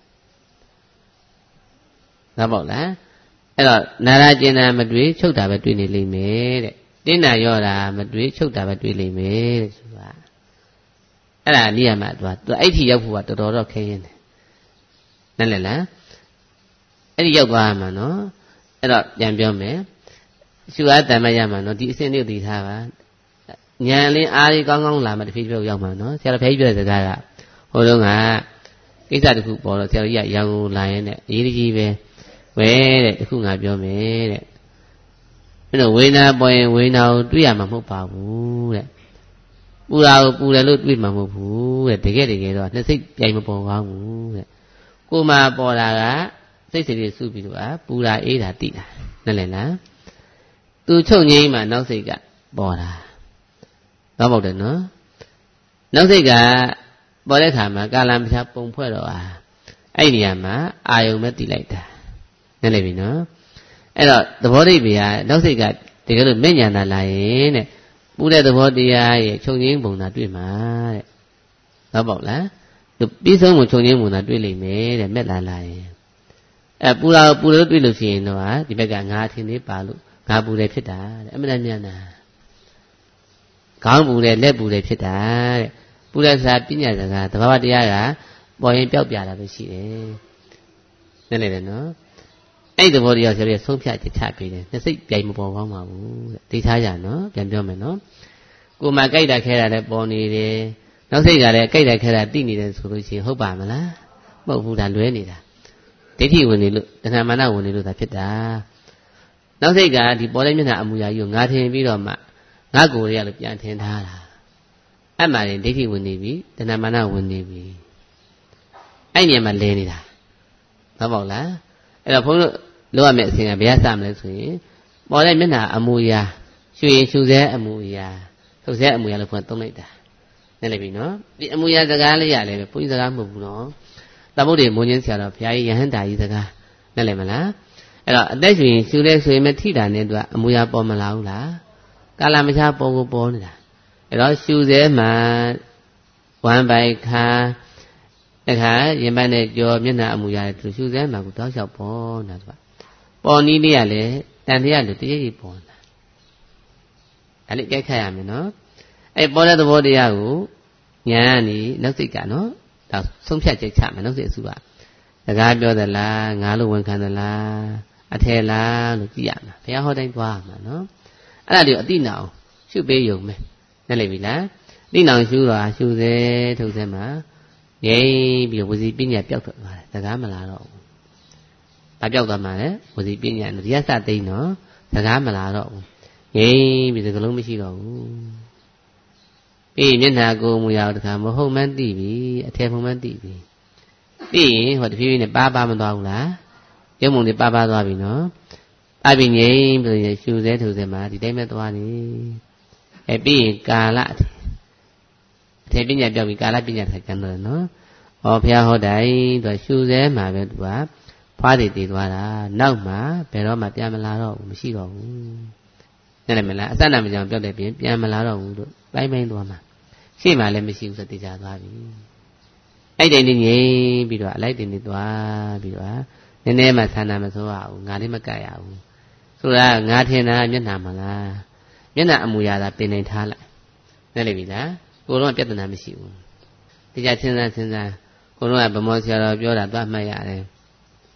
ဟုတ်ပါလားအဲ့တော့နာရာကျင်တာမတွေးချုပ်တာပဲတွေးနေလိမ့်မယ်တဲ့တင်းတာရောတာမတွေးချုပ်တာပဲတွေးလိမ့်မယ်တဲ့ဆိုတာအဲ့ဒါနိယမသူအဲ့ဒီရောက်ဖို့ကတော်တော်ခဲရင်တယ်နားလည်လားအဲ့ဒီရောက်သွားမှာနော်အဲ့တော့ပြန်ပြောမယ်ရှုအားတန်မရမှာနော်ဒီအစဉ်လေးကိုသိထားပါဉာဏ်လင်းအားလေးကောင်းကောင်းလာမှတစ်ဖြည်းဖြည်းရောက်မှာနော်ဆရာတော်ဖျားကြီးပြောတဲ့စကားကဟိုတုန်းကကိစ္စတစ်ခုပေါ်တော့ဆရာတော်ကြီးကရန်ကုန်လာရင်တဲ့အရေးကြီးပဲဝဲတဲ့တခုငါပြောမယ်တဲ့အဲ့တော့ဝေနာပေါ်ရင်ဝေနာကိုတွေ့ရမှာမဟုတ်ပါဘူးတဲ့ပူတာကိုပူတယ်လို့တွေ့မှာမဟုတ်ဘူးတဲ့တကယ်တော့နှစ်စိတ်ပြိုင်မပေါ်ကောင်းဘူးတဲ့ကိုမှပေါ်တာကစိတ်စိတ်လေးစုပြီးတော့ပူတာအေးတာတိတာနားလည်လားသူချုပ်ငိမ့်မှနောက်စိတ်ကပေါ်တာတော့ဟုတ်တယ်နော်နောက်စိတ်ကပေါ်တဲ့ခါမှာကာလမချပုံဖွဲ့တော့အဲ့ဒီနေရာမှာအာယုံပဲတိလိုက်တာနားလည်ပြီနော်အဲ့တော့သဘောတိပ္ပာနောက်စိတ်ကတကယ်လို့မဲ့ညာတာလာရင်တဲ့ပူတဲ့သဘောတရားရဲ့ချုပ်ငိမ့်ပုံသာတွေ့မှာတဲ့တော့ပေါ့လားသူပြီးဆုံးကိုချုပ်ငိမ့်ပုံသာတွေ့လိမ့်မယ်တဲ့မဲ့လာရင်အဲ့ပူတာပူလို့တွေ့လို့ရှိရင်တော့ဒီဘက်ကငါအထင်လေးပါလို့ငါပူတယ်ဖြစ်တာတဲ့အမှန်တရားနာခေါင်းပူတယ်လက်ပူတယ်ဖြစ်တာတဲ့ပူတဲ့စာပညာစကားသဘာဝတရားကပေါ်ရင်ပျောက်ပြတာပဲရှိတယ်နားလည်တယ်နော်အဲ့ဒီသဘောတရားဆိုရဆုံးဖြတ်ချက်ချပေးတယ်နှစ်စိတ်ပြိုင်မပေါ်ကောင်းပါဘူးတဲ့သိထားကြနော်ပြန်ပြောမယ်နော်ကိုယ်မှာကြိုက်တာခဲတာလည်းပေါ်နေတယ်နောက်စိတ်ကလည်းကြိုက်တာခဲတာတိနေတယ်ဆိုလို့ရှိရင်ဟုတ်ပါမလားမဟုတ်ဘူးဒါလွဲနေတာဒိဋ္ဌိဝင်နေလို့တဏှာမာနဝင်နေလို့ဒါဖြစ်တာနောက်စိတ်ကဒီပေါ်တဲ့မျက်နှာအမူအရာကြီးကိုငါထင်ပြီးတော့မှငါကိုယ်ရလို့ပြန်ထင်ထားတာအဲ့မှရင်ဒိဋ္ဌိဝင်နေပြီတဏှာမာနဝင်နေပြီအဲ့နေရာမှာလဲနေတာဟုတ်ပါ့လားအဲ့တော့ဘုန်းကြီးတို့လောက်ရမယ့်အစဉ်ကဘယ်ရစမလဲဆိုရင်ပေါ်တဲ့မျက်နှာအမူအရာရွှေရင်ရှုစဲအမူအရာထုတ်စဲအမူအရာလို့ဘုန်းကသုံးလိုက်တာနားလည်ပြီနော်ဒီအမူအရာစကားလေးရတယ်ပဲဘုန်းကြီးစကားမဟုတ်ဘူးနော်သမုဒ္ဒေမွန်ချင်းဆရာတော်ဘုရားကြီးယဟန်တာကြီးစကားနားလည်မလားအဲ့တော့အသက်ရွှေရင်ရှုလဲဆိုရင်မထိတာနဲ့သူကအမူအရာပေါ်မလာဘူးလားကာလမခြားပေါ်ကိုပေါ်နေတာအဲ့တော့ရှုစဲမှာဝမ်းပိုက်ခါတခါရင်ပတ်နဲ့ကြောမျက်နှာအမူအရာသူရှုစဲမှာကိုတောက်လျှောက်ပေါ်နေတာပေါ်နီးလေးကလည်းတန်တရားလို့တရေကြီးပေါ်လာဒါလေးကြိုက်ခတ်ရမယ်နော်အဲ့ပေါ်တဲ့သဘောတရားကိုညာကနေနောက်စိတ်ကနော်ဒါဆုံးဖြတ်ချက်ချမယ်နောက်စိတ်အစုကစကားပြောသလားငါလို့ဝန်ခံသလားအထဲလားလို့ကြည့်ရမှာဘုရားဟောတိုင်းသွားမှာနော်အဲ့ဒါတွေအတိနာအောင်ရှုပေးယုံမယ်နားလည်ပြီလားအတိနာအောင်ရှုတော့ရှုစေထုတ်စေမှာငြိမ်ပြီးဝစီပညာပျောက်ထွက်သွားတယ်စကားမလာတော့ဘူးဘာပျောက်သွားမှာလဲဝစီပညာဒီရစသိန်းနော်စကားမလာတော့ဘူးငြိမ်ပြီးစကလုံးမရှိတော့ဘူးပြီးမျက်နှာကိုယ်မူရအောင်တခါမဟုတ်မှန်းသိပြီအထယ်ဖုံမှန်းသိပြီပြီးရင်ဟောတဖြည်းဖြည်းနဲ့ပါမသွားဘူးလားရုပ်မုံတွေပါသွားပြီနော်အပိငြိမ်ပြီးရှုစဲထုတ်စဲမှာဒီတိုင်းပဲသွားနေပြီးရင်ကာလအထယ်ပညာပြောက်ပြီးကာလပညာထိုင်ကြတယ်နော်ဟောဘုရားဟောတိုင်းသူရှုစဲမှာပဲသူကဖွားတည်သွားတာနောက်မှဘယ်တော့မှပြန်မလာတော့ဘူးမရှိတော့ဘူးနားလည်မလားအစနာမကြောင်ပြောက်တဲ့ပြင်ပြန်မလာတော့ဘူးလို့ပိုင်းသွားမှာရှေ့မှာလည်းမရှိဘူးဆိုတေချာသွားပြီအဲ့တိုင်းနေငြိမ်ပြီးတော့အလိုက်တင်နေသွားပြီးတော့နည်းနည်းမှဆန္ဒမစိုးရဘူးငါလေးမကတ်ရဘူးဆိုတာငါထင်တာမျက်နှာမလားမျက်နှာအမူအရာသာတင်နေထားလိုက်နားလည်ပြီလားကိုယ်တော့ပြဿနာမရှိဘူးတေချာစဉ်းစားကိုယ်တော့ဗမောဆရာတော်ပြောတာသွားမှတ်ရတယ်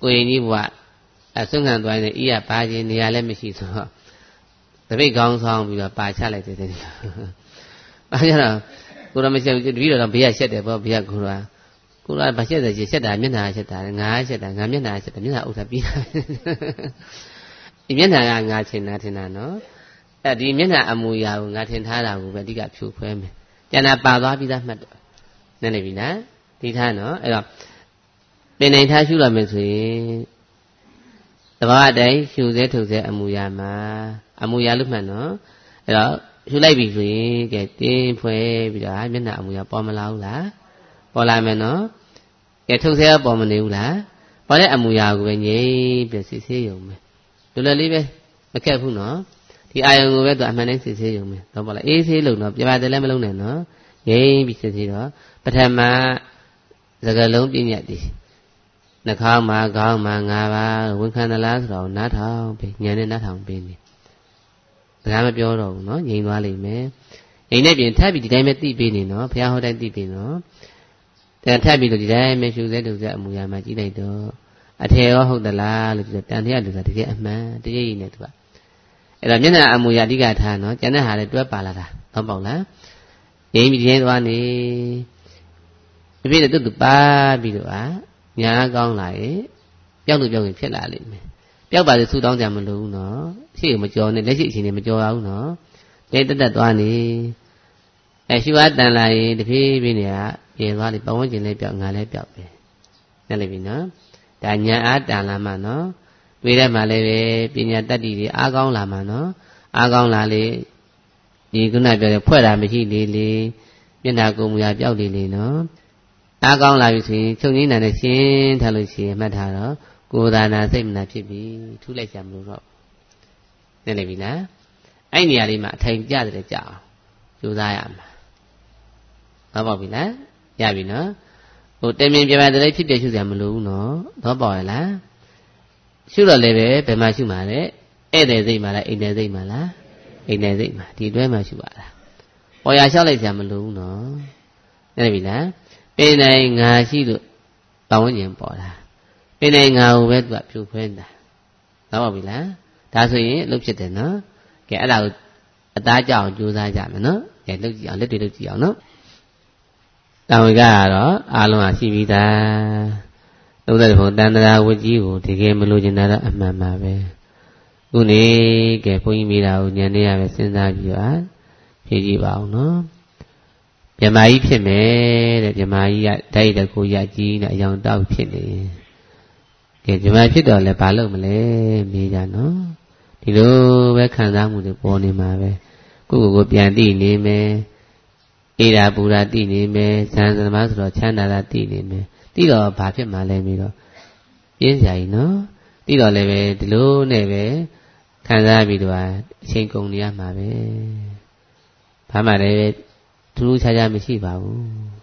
ကိုရင်ကြီးဘုရားဆွမ်းခံသွားနေဤရပါခြင်းနေရာလည်းမရှိဆိုတော့တပိတ်ကောင်းဆောင်ပြီးတော့ပါချလိုက်တယ်တဲ့။ဘာကြတော့ကိုရမရှက်တပည့်တော်တော့ဘေးရရှက်တယ်ပေါ့ဘေးကကိုရဘာရှက်တယ်ရှက်တာမျက်နှာရှက်တာငါရှက်တာငါမျက်နှာရှက်တာမျက်နှာဥစ္စာပြီးတာဒီမျက်နှာကငါထင်တာနော်ဒီမျက်နှာအမူအရာကိုငါထင်ထားတာကိုပဲအဓိကဖြိုခွဲမယ်ကျန်တာပါသွားပြီးသားမှတ်တော့နည်းနေပြီနော်ဒီထားနော်အဲ့တော့ပင်နိုင်ထားရှုရမယ်ဆိုရင်တဘာအတိုင်းရှုစေထုတ်စေအမူအရာမှာအမူအရာလို့မှတ်နော်အဲ့တော့ရှုလိုက်ပြီဆိုရင်ကဲတင်းဖွဲပြီးတော့မျက်နှာအမူအရာပေါ်မလာဘူးလားပေါ်လာမယ်နော်ကဲထုတ်စေပေါ်မနေဘူးလားပေါ်တဲ့အမူအရာကိုပဲငြိမ့်ပြီးစစ်ဆေးရုံပဲလွယ်လွယ်လေးပဲမခက်ဘူးနော်ဒီအာယုံကိုပဲသူအမှန်တိုင်းစစ်ဆေးရုံပဲတော့ပေါ်လာအေးဆေးလို့နော်ပြပါတယ်လည်းမလုံးနဲ့နော်ငြိမ့်ပြီးစစ်ဆေးတော့ပထမစကလုံးပြည့်ညတ်သည်နှာခေါင်းမှာခေါင်းမှာငါပါဝန်ခံသလားဆိုတော့နားထောင်ပြီးဉာဏ်နဲ့နားထောင်ပြီးနေဒါမှမပြောတော့ဘူးနော်ငြိမ်သွားလိမ့်မယ်ငြိမ်တဲ့ပြင်ထပ်ပြီးဒီတိုင်းပဲသိပြီးနေနော်ဘုရားဟောတိုင်းသိပြီးနော်တဲ့ထပ်ပြီးတော့ဒီတိုင်းပဲရှုစေတုစေအမူအရာမှာကြည့်လိုက်တော့အထေရောဟုတ်သလားလို့ပြောတန်တရားလူစားတကယ်အမှန်တကယ်ကြီးနေသူကအဲ့တော့မျက်နှာအမူအရာအဓိကထားနော်ကျန်တဲ့ဟာလည်းတွဲပါလာတာတော့ပေါ့လားငြိမ်ပြီးဒီတိုင်းသွားနေဒီပြည့်တူပါပြီးတော့ညာကောင်းလာရင်ပျောက်လို့ပျောက်ရင်ဖြစ်လာလိမ့်မယ်ပျောက်ပါလေဆူတောင်းကြမလို့နော်ရှေ့ကိုမကြော်နဲ့လက်ရှိအချိန်နဲ့မကြော်ရဘူးနော်တက်တက်သွားနေရှုအားတန်လာရင်တဖြည်းဖြည်းနေပြေသွားလိပတ်ဝန်းကျင်လေးပျောက်ငါလည်းပျောက်ပဲနဲ့လိမ့်ပြီနော်ဒါညာအားတန်လာမှနော်တွေ့တဲ့မှာလည်းပဲပညာတတ္တိတွေအားကောင်းလာမှနော်အားကောင်းလာလေဒီခုနပြောတဲ့ဖွဲ့တာမရှိလေမျက်နှာကိုယ်မူရာပျောက်လေနော်အားကောင်းလာပြီဆိုရင်ချုပ်ငင်းတဲ့ရှင်းထားလို့ရှိရင်မှတ်ထားတော့ကိုယ်သာနာစိတ်မနာဖြစ်ပြီထူးလိုက်ကြမလို့တော့နည်းနေပြီလားအဲ့နေရာလေးမှာအထိုင်ကြတယ်ကြအောင်ကြိုးစားရမှာသဘောပေါက်ပြီလားရပြီနော်ဟိုတင်မြင်ပြပါတဲ့ဖြစ်တယ်ရှုစရာမလိုဘူးနော်သဘောပေါက်ရလားရှုတော့လည်းပဲဘယ်မှာရှုမှာလဲဧည့်သည်စိတ်မှာလားအိမ်သည်စိတ်မှာလားအိမ်သည်စိတ်မှာဒီတွဲမှာရှုပါလားပေါ်ရလျှောက်လိုက်စရာမလိုဘူးနော်နည်းပြီလားပင်နိုင်ငါရှိလို့ပတ်ဝန်းကျင်ပေါ်တာပင်နိုင်ငါကိုပဲသူကဖြိုခွင်းတာသဘောပေါက်ပြီလားဒါဆိုရင်အလုပ်ဖြစ်တယ်နော်ကဲအဲ့ဒါကိုအသားကြအောင်ကြိုးစားကြမယ်နော်ကဲလုပ်ကြည့်အောင်လက်တွေလုပ်ကြည့်အောင်နော်တောင်ဝိကကတော့အားလုံးကရှိပြီးသားသုံးတဲ့ဘုံတန်တရာဝကြီးကိုတကယ်မလို့ကျင်တာတော့အမှန်ပါပဲခုနေကဲဘုန်းကြီးမိတာကိုညံနေရပဲစဉ်းစားကြည့်ပါဖြည့်ကြည့်ပါအောင်နော်မြမကြီးဖြစ်မယ်တဲ့မြမကြီးကဓာတ်ရည်ကိုရကြီးနဲ့အယောင်တောက်ဖြစ်နေကဲမြမဖြစ်တော့လဲဘာလုပ်မလဲမေးကြနော်ဒီလိုပဲခံစားမှုတွေပေါ်နေမှာပဲကိုပြန်သိနေမယ်အေရာပူရာသိနေမယ်ဇန်သမားဆိုတော့ချမ်းသာတာသိနေမယ်သိတော့ဘာဖြစ်မှာလဲပြီးတော့ပြင်းစရာကြီးနော်သိတော့လည်းပဲဒီလိုနဲ့ပဲခံစားပြီးတော့အချိန်ကုန်နေရမှာပဲဘာမှလည်းထူးထူးခြားခြားမရှိပါဘူး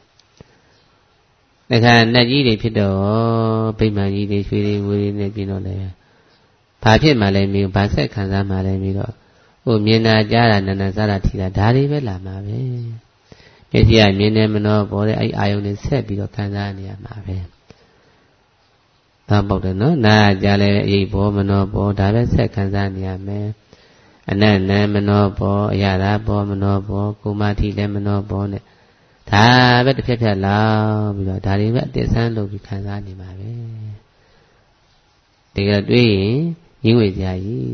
။ဒါကနတ်ကြီးတွေဖြစ်တော့ဗိမာန်ကြီးတွေရွှေတွေငွေတွေနဲ့ပြင်တော့လေဘာဖြစ်မှလဲမျိုးဘာဆက်ခံစားမှလဲပြီးတော့ဟိုမြင်တာကြားတာနာနာစားတာထီတာဒါတွေပဲလာမှာပဲ။မျက်စိကမြင်နေမနှောပေါ်တဲ့အဲ့အာယုန်နဲ့ဆက်ပြီးတော့ခံစားနေရမှာပဲ။ဒါပေါ့တယ်နော်။နားကြားလဲအရေးပေါ်မနှောပေါ်ဒါပဲဆက်ခံစားနေရမယ်။အနတ်နံမနောဘောအရာသာဘောမနောဘောကိုမတိလည်းမနောဘောနဲ့ဒါပဲတစ်ဖြက်ဖြက်လောက်ပြီးတော့ဒါတွေပဲအတ္တဆန်းလုပ်ပြီးခံစားနေမှာပဲတကယ်တွေးရင်ရင်းဝေကြကြီး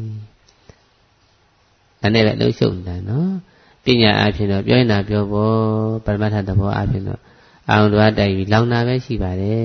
ဒါနဲ့ပဲလှုပ်ရှုပ်နေတာနော်ပညာအဖြစ်တော့ပြောရင်တာပြောဖို့ပရမတ္ထသဘောအဖြစ်တော့အောင်တော်တိုက်ပြီးလောင်တာပဲရှိပါတယ်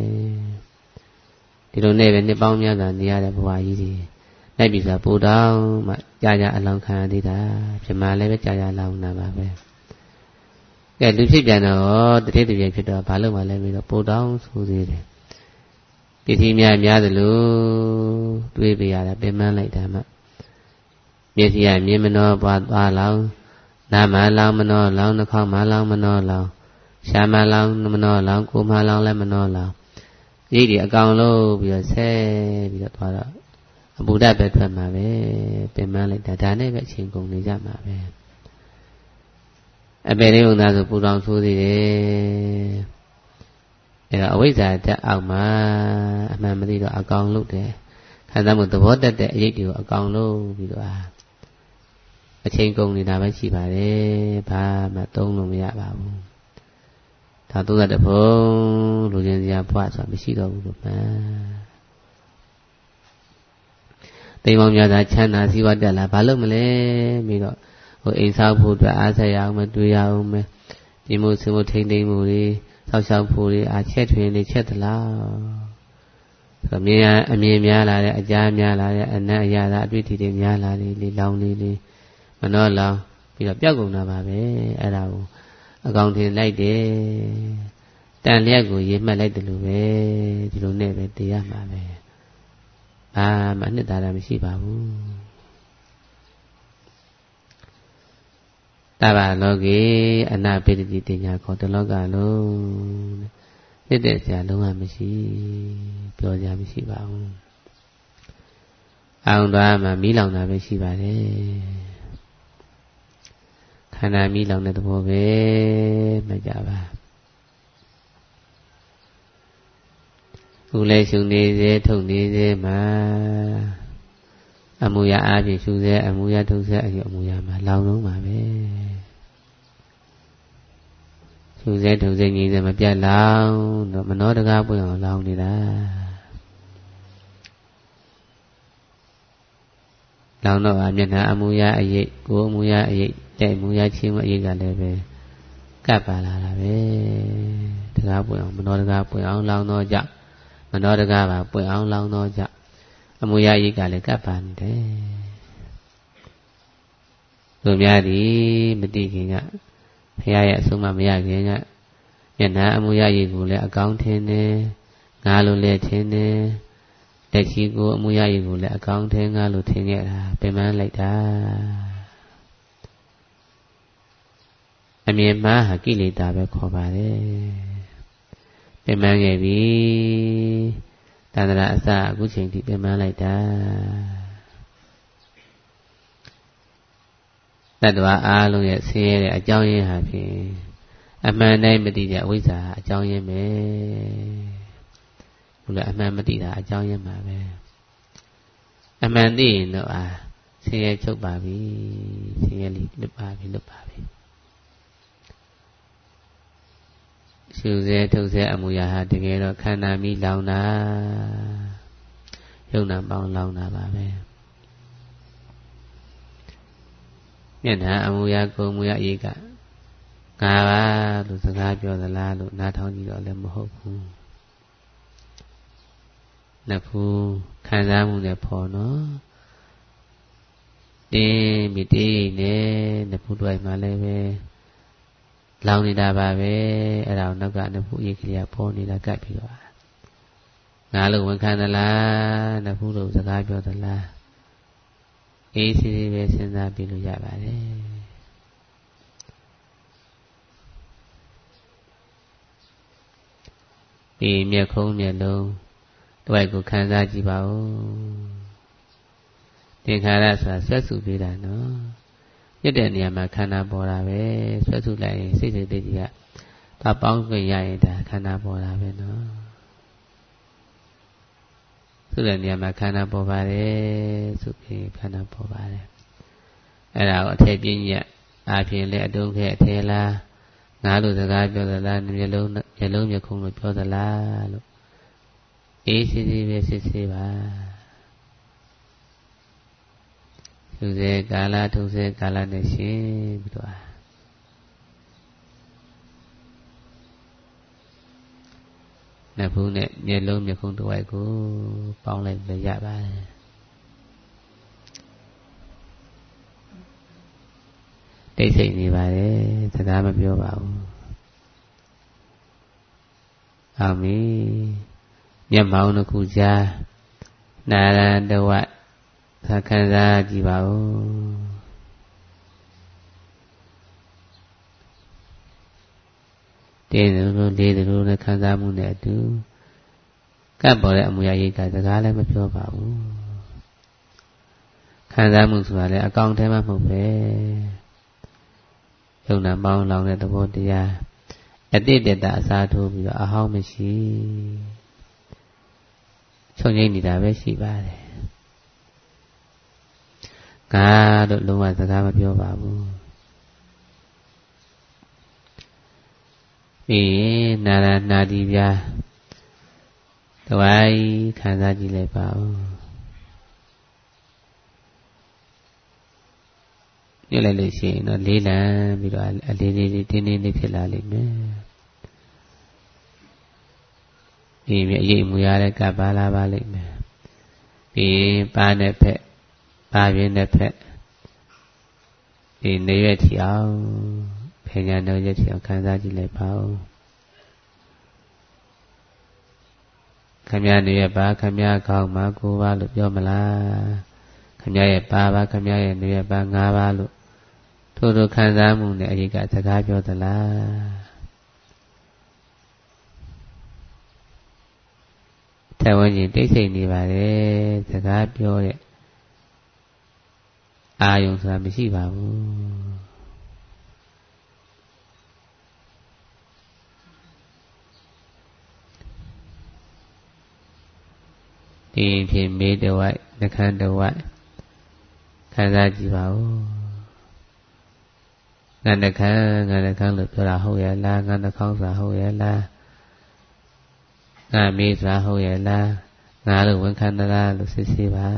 ဒီလိုနဲ့ပဲနှစ်ပေါင်းများစွာနေရတဲ့ဘဝကြီးတွေလိုက်ပြီဆိုတာပူတောင်းမှကြာကြာအလောင်းခံရသေးတာပြမလည်းပဲကြာကြာလောင်းတာပါပဲကဲလူဖြစ်ပြန်တော့တတိတပြည့်ဖြစ်တော့ဘာလို့မှလဲပြီးတော့ပူတောင်းဆိုသေးတယ်ပစ္စည်းများသလိုတွေးပြရတာပင်ပန်းလိုက်တာမှမျက်စိကမြင်မနှောပွားသွားလောင်းနားမလောင်းမနှောလောင်းနှာခေါင်းမလောင်းမနှောလောင်းရှားမလောင်းမနှောလောင်းကိုယ်မလောင်းလည်းမနှောလောင်းဒီအကောင်လို့ပြီးတော့ဆက်ပြီးတော့သွားတော့အဘုဒ္ဓပဲထွက်မှာပဲပင်ပန်းလိုက်တာဒါနဲ့ပဲအချိန်ကုန်နေကြမှာပဲအပေလေးုံသားဆိုပူတောင်ဆိုးသေးတယ်အဝိဇ္ဇာတက်အောက်မှာအမှန်မသိတော့အကောင်လို့တယ်ခံစားမှုသဘောတက်တဲ့အရေးတွေကိုအကောင်လို့ပြီးတော့အချိန်ကုန်နေတာပဲရှိပါတယ်ဘာမှသုံးလို့မရပါဘူးဒါသုံးတဲ့ဘုံလူချင်းစရာဘွားဆိုတာမရှိတော့ဘူးလို့မှန်တိမ်မောင်များသာချမ်းသာစည်းဝါးတက်လာဘာလို့မလဲပြီးတော့အိမ်ဆောက်ဖို့အတွက်အားဆက်ရအောင်မတွေ့ရအောင်မယ်ဒီမှုစမှုထိမ့်သိမ့်မှုတွေဆောက်ရှောက်ဖို့တွေအားချက်ထွင်တွေချက်သလားဆိုမြင်အမြင်များလာတဲ့အကြားများလာတဲ့အနတ်အရာသာအတွေ့အထိတွေများလာလေလောင်လေးမနှောလောင်ပြီးတော့ပြောက်ကုန်တာပါပဲအဲ့ဒါကိုအကောင်ထင်လိုက်တယ်တန်လျက်ကိုရေမှတ်လိုက်တယ်လို့ပဲဒီလိုနဲ့ပဲတည်ရမှာပဲဘာမှအနှစ်သာရမရှိပါဘူးတဘာလောကေအနာပိတတိတင်ညာခေါ်တလောကလုံးနှစ်တဲ့ဆရာလုံးဝမရှိပြောကြမရှိပါဘူးအောင်သွားမှမီးလောင်တာပဲရှိပါတယ်ခန္ဓာမီးလောင်တဲ့သဘောပဲမှတ်ကြပါခုလဲရှုနေစေထုတ်နေစေမှာအမူအရာအပြင်ရှုစေအမူအရာထုတ်စေအမူအရာမှာလောင်လုံးပါပဲရှုစေထုတ်စေညီစေမပြတ်လောင်တော့မနောတကားပွင့်အောင်လောင်နေတာလောင်တော့မျက်နှာအမူအရာအရေးကိုယ်အမူအရာအရေးတဲ့အမူအရာချင်းမအရေးကလည်းပဲကပ်ပါလာတာပဲတကားပွင့်အောင်မနောတကားပွင့်အောင်လောင်တော့ကြမနောတကားပါပွင့်အောင်လောင်တော့ကြအမူအရာကြီးကလည်းကပ်ပါနေတယ်လူများသည်မတိခင်ကဘုရားရဲ့အဆုံးမမရခင်ကမျက်နှာအမူအရာကြီးကိုလည်းအကောင်းထင်တယ်ငါလိုလည်းထင်တယ်လက်ရှိကိုအမူအရာကြီးကိုလည်းအကောင်းထင်ငါလိုထင်ခဲ့တာပင်ပန်းလိုက်တာအမြင်မှားဟာကိလေသာပဲခေါ်ပါတယ်ပင်ပန်းခဲ့ပြီတန္တရာအစအခုချိန်ထိပင်ပန်းလိုက်တာတတ္တဝါအားလုံးရဲ့ဆင်းရဲတဲ့အကြောင်းရင်းဟာဖြင့်အမှန်တိုင်းမသိတဲ့အဝိဇ္ဇာအကြောင်းရင်းပဲဘုရားအမှန်မသိတာအကြောင်းရင်းပါပဲအမှန်သိရင်တော့ဆင်းရဲချုပ်ပါပြီဆင်းရဲလေးလွတ်ပါပြီရှုစေထုတ်စေအမူအရာဟာတကယ်တော့ခန္ဓာမီးလောင်တာယုံနာပေါင်းလောင်တာပါပဲမျက်နှာအမူအရာကိုယ်မူအရာအရေးကငါပါလို့စကားပြောသလားလို့နားထောင်ကြည့်တော့လည်းမဟုတ်ဘူးနှစ်ဖူးခံစားမှုနဲ့ပေါ်နော်တင်းပြီးတေးနေနှစ်ဖူးတွေ့မှလည်းပဲလောင်နေတာပါပဲအဲ့ဒါကိုနောက်ကနှစ်ဖူးအေးကလေးကပေါ်နေတာကပ်ပြီးတော့ငါလို့ဝန်ခံသလားနှစ်ဖူးလို့စကားပြောသလားအေးစီစီပဲစဉ်းစားပြီးလို့ရပါတယ်ဒီမျက်ခုံးမျက်လုံးတွေ့ကိုခံစားကြည့်ပါဦးသင်္ခါရဆိုတာဆွဲစုပေးတာနော်ညစ်တဲ့နေရာမှာခန္ဓာပေါ်တာပဲဆွဲစုလိုက်ရင်စိတ်စိတ်တွေကသွားပေါင်းခွင့်ရရင်ဒါခန္ဓာပေါ်တာပဲနော်ဆိုတဲ့နေရာမှာခန္ဓာပေါ်ပါတယ်ဆိုပြီးခန္ဓာပေါ်ပါတယ်အဲ့ဒါကိုအထည်ပြင်းညက်အားဖြင့်လည်းအတုံးခဲအထည်လားငါလို့စကားပြောသလားမျက်လုံးမျက်ခုံးလို့ပြောသလားလို့အေးစီစီပဲစစ်ဆေးပါသူစေကာလထုစေကာလနဲ့ရှင်းပြီးတော့နှစ်ဖူးနဲ့မျက်လုံးမျက်ခုံးတစ်ဝိုက်ကိုပေါင်းလိုက်လည်းရပါတယ်တိတ်ဆိတ်နေပါတယ်စကားမပြောပါဘူးအောင်ပြီမျက်မှောင်တစ်ခုကြားနာရန်တဝတ်သာခံစားကြည့်ပါဦးတင်းတယ်လို့လေးတယ်လို့နဲ့ခံစားမှုနဲ့အတူကပ်ပေါ်တဲ့အမူအရာရိတ်ကစကားလည်းမပြောပါဘူးခံစားမှုဆိုတာလည်းအကောင်ထဲမှာမဟုတ်ပဲယုံနာပေါင်းလောင်တဲ့သဘောတရားအတိတ်တအစားထိုးပြီးတော့အဟောင်းမရှိချုပ်ငိမ့်နေတာပဲရှိပါတယ်ငါတို့လုံးဝစကားမပြောပါဘူးပြီးရင်နာရနာဒီပြားတဝိုင်းခံစားကြည့်လိုက်ပါဦးညှိလိုက်လို့ရှိရင်တော့လေးလံပြီးတော့အလေးလေးတင်းတင်းလေးဖြစ်လာလိမ့်မယ်ပြီးရင်အရေးမူရတဲ့ကပ်ပါလာပါလိမ့်မယ်ပြီးရင်ပါနဲ့ဖက်ပါပြင်းနဲ့ဖက်ဒီနေရထီအောင်ဖင်ညာနေရထီအောင်ခံစားကြည့်လိုက်ပါဦးခမည်းနေရပါခမည်းကောင်းမှာ9ပါးလို့ပြောမလားခမည်းရဲ့ပါပါခမည်းရဲ့နေရပါ9ပါးလို့ထို့ထို့ခံစားမှုနဲ့အရေးကစကားပြောသလားထဲဝန်းကျင်တိတ်ဆိတ်နေပါလေစကားပြောတဲ့အာယုံဆိုတာမရှိပါဘူးဒီဖြင့်မေးတဝိုက်နှခမ်းတဝိုက်ခံစားကြည့်ပါဦးငါနှခမ်းလို့ပြောတာဟုတ်ရဲ့လားငါနှခေါင်းစာဟုတ်ရဲ့လားငါမေးစာဟုတ်ရဲ့လားငါလို့ဝန်ခံသလားလို့စစ်ဆေးပါ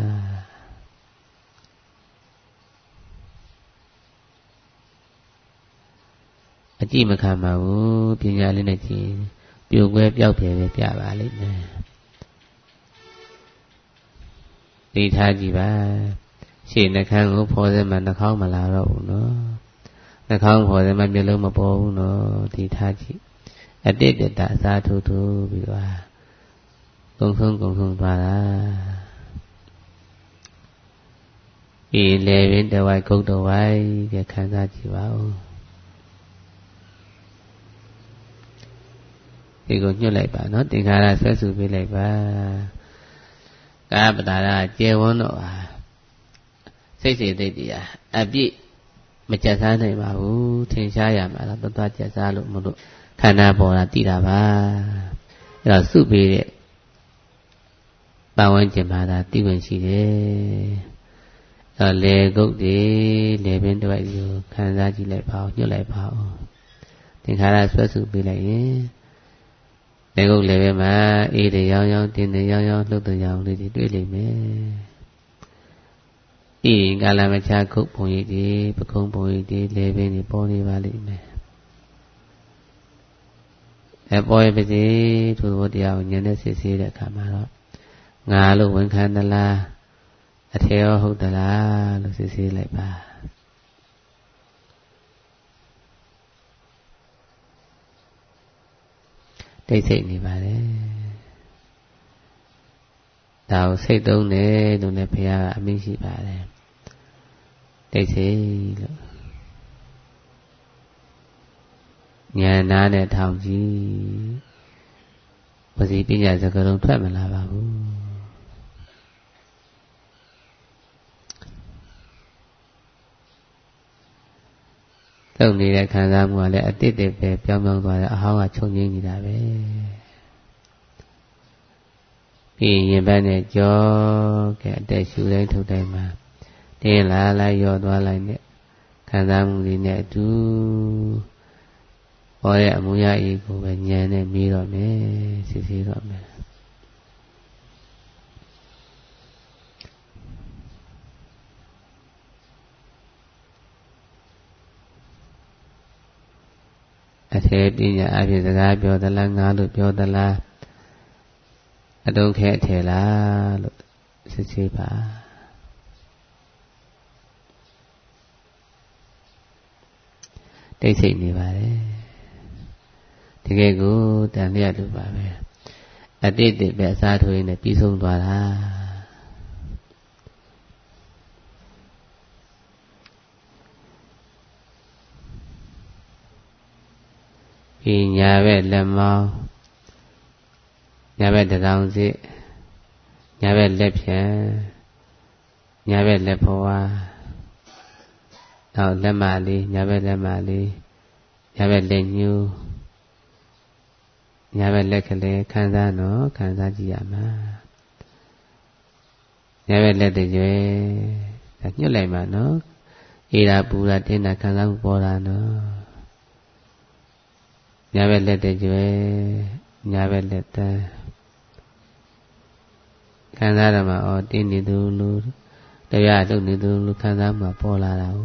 အကြည့်မခံပါဘူးပညာလေးနဲ့ကြည့်ပြိုကွဲပျောက်ပြဲပဲပြပါလိမ့်မယ်ဒီထားကြည့်ပါရှေ့နှခမ်းကိုဖော်စဲမှနှခေါင်းမလာတော့ဘူးနော်နှခေါင်းဖော်စဲမှမျက်လုံးမပေါ်ဘူးနော်ဒီထားကြည့်အတိတ်တအစားထိုးပြီးတော့ကုံဆုံးသွားတာဒီလေပင်တဝိုက်ကုတ်တဝိုက်ကခံစားကြည့်ပါဦးဒီကိုညှို့လိုက်ပါနော်သင်္ခါရဆွဲစုပေးလိုက်ပါကာပတာရကျေဝန်းတော့စိတ်စိတ်သိတည်းအပြည့်မကြက်စားနိုင်ပါဘူးထင်ရှားရမှာတော့သွားကြက်စားလို့မလို့ခန္ဓာပေါ်တာသိတာပါအဲ့တော့စုပေးတဲ့ပတ်ဝန်းကျင်မှာဒါသိဝင်ရှိတယ်အဲ့လေကုတ်တွေလေပင်တစ်ဝိုက်ကိုခံစားကြည့်လိုက်ပါဦးညှို့လိုက်ပါဦးသင်္ခါရဆွဲစုပေးလိုက်ရင်လေကုတ်လေပဲမှာအေးတွေရောင်းတင်းတွေရောင်းလှုပ်တွေရောင်းလေးတွေတွေ့လိမ့်မယ်ဤကာလမချခုတ်ပုံရိပ်တွေပကုံးပုံရိပ်တွေလေပင်တွေပေါ်နေပါလိမ့်မယ်ပေါ်ရပါစေသူတို့တရားကိုဉာဏ်နဲ့စစ်ဆေးတဲ့အခါမှာတော့ငါလို့ဝန်ခံသလားအထေရောဟုတ်သလားလို့စစ်ဆေးလိုက်ပါတိတ်ဆိတ်နေပါလေဒါကိုစိတ်သုံးတယ်လို့လည်းဘုရားကအမိန့်ရှိပါတယ်တိတ်ဆိတ်လို့ဉာဏ်နာနဲ့ထောင်ကြည့်ပစီပညာစကားလုံးထွက်မလာပါဘူးလုံနေတဲ့ခံစားမှုကလည်းအတိတ်တွေပဲပြောင်းသွားတယ်အဟောင်းကချုပ်ငိမ့်နေတာပဲပြီးရင်ဘက်နဲ့ကြောကဲအတက်ရှူတိုင်းထုတ်တိုင်းမှာတင်းလာလိုက်ရော့သွားလိုက်နဲ့ခံစားမှုတွေနဲ့အတူဟောတဲ့အမှုရအေးကိုပဲဉာဏ်နဲ့မေးတော့မယ်စစ်ဆေးတော့မယ်အထေပညာအပြင်စကားပြောသလားငါလို့ပြောသလားအတုံးခဲအထေလားလို့စစ်ဆေးပါတိတ်ဆိတ်နေပါလေတကယ်ကိုတန်လျက်လိုပါပဲအတိတ်တည်းပဲအစားထိုးရင်းနဲ့ပြီးဆုံးသွားတာဒီညာဘက်လက်မောင်းညာဘက်တောင်စစ်ညာဘက်လက်ဖြံညာဘက်လက်ဖွာနောက်လက်မလေးညာဘက်လက်မလေးညာဘက်လက်ညှိုးညာဘက်လက်ကလေးခံစားနော်ခံစားကြည့်ရမှာညာဘက်လက်တွေကျွဲဒါညှို့လိုက်မှာနော်အေးတာပူတာတင်းတာခံစားမှုပေါ်လာနော်ညာဘက်လက်တွေကျွဲညာဘက်လက်တန်းခံစားရမှာတင်းနေသူလူတရားလုပ်နေသူလူခံစားမှုပေါ်လာတာ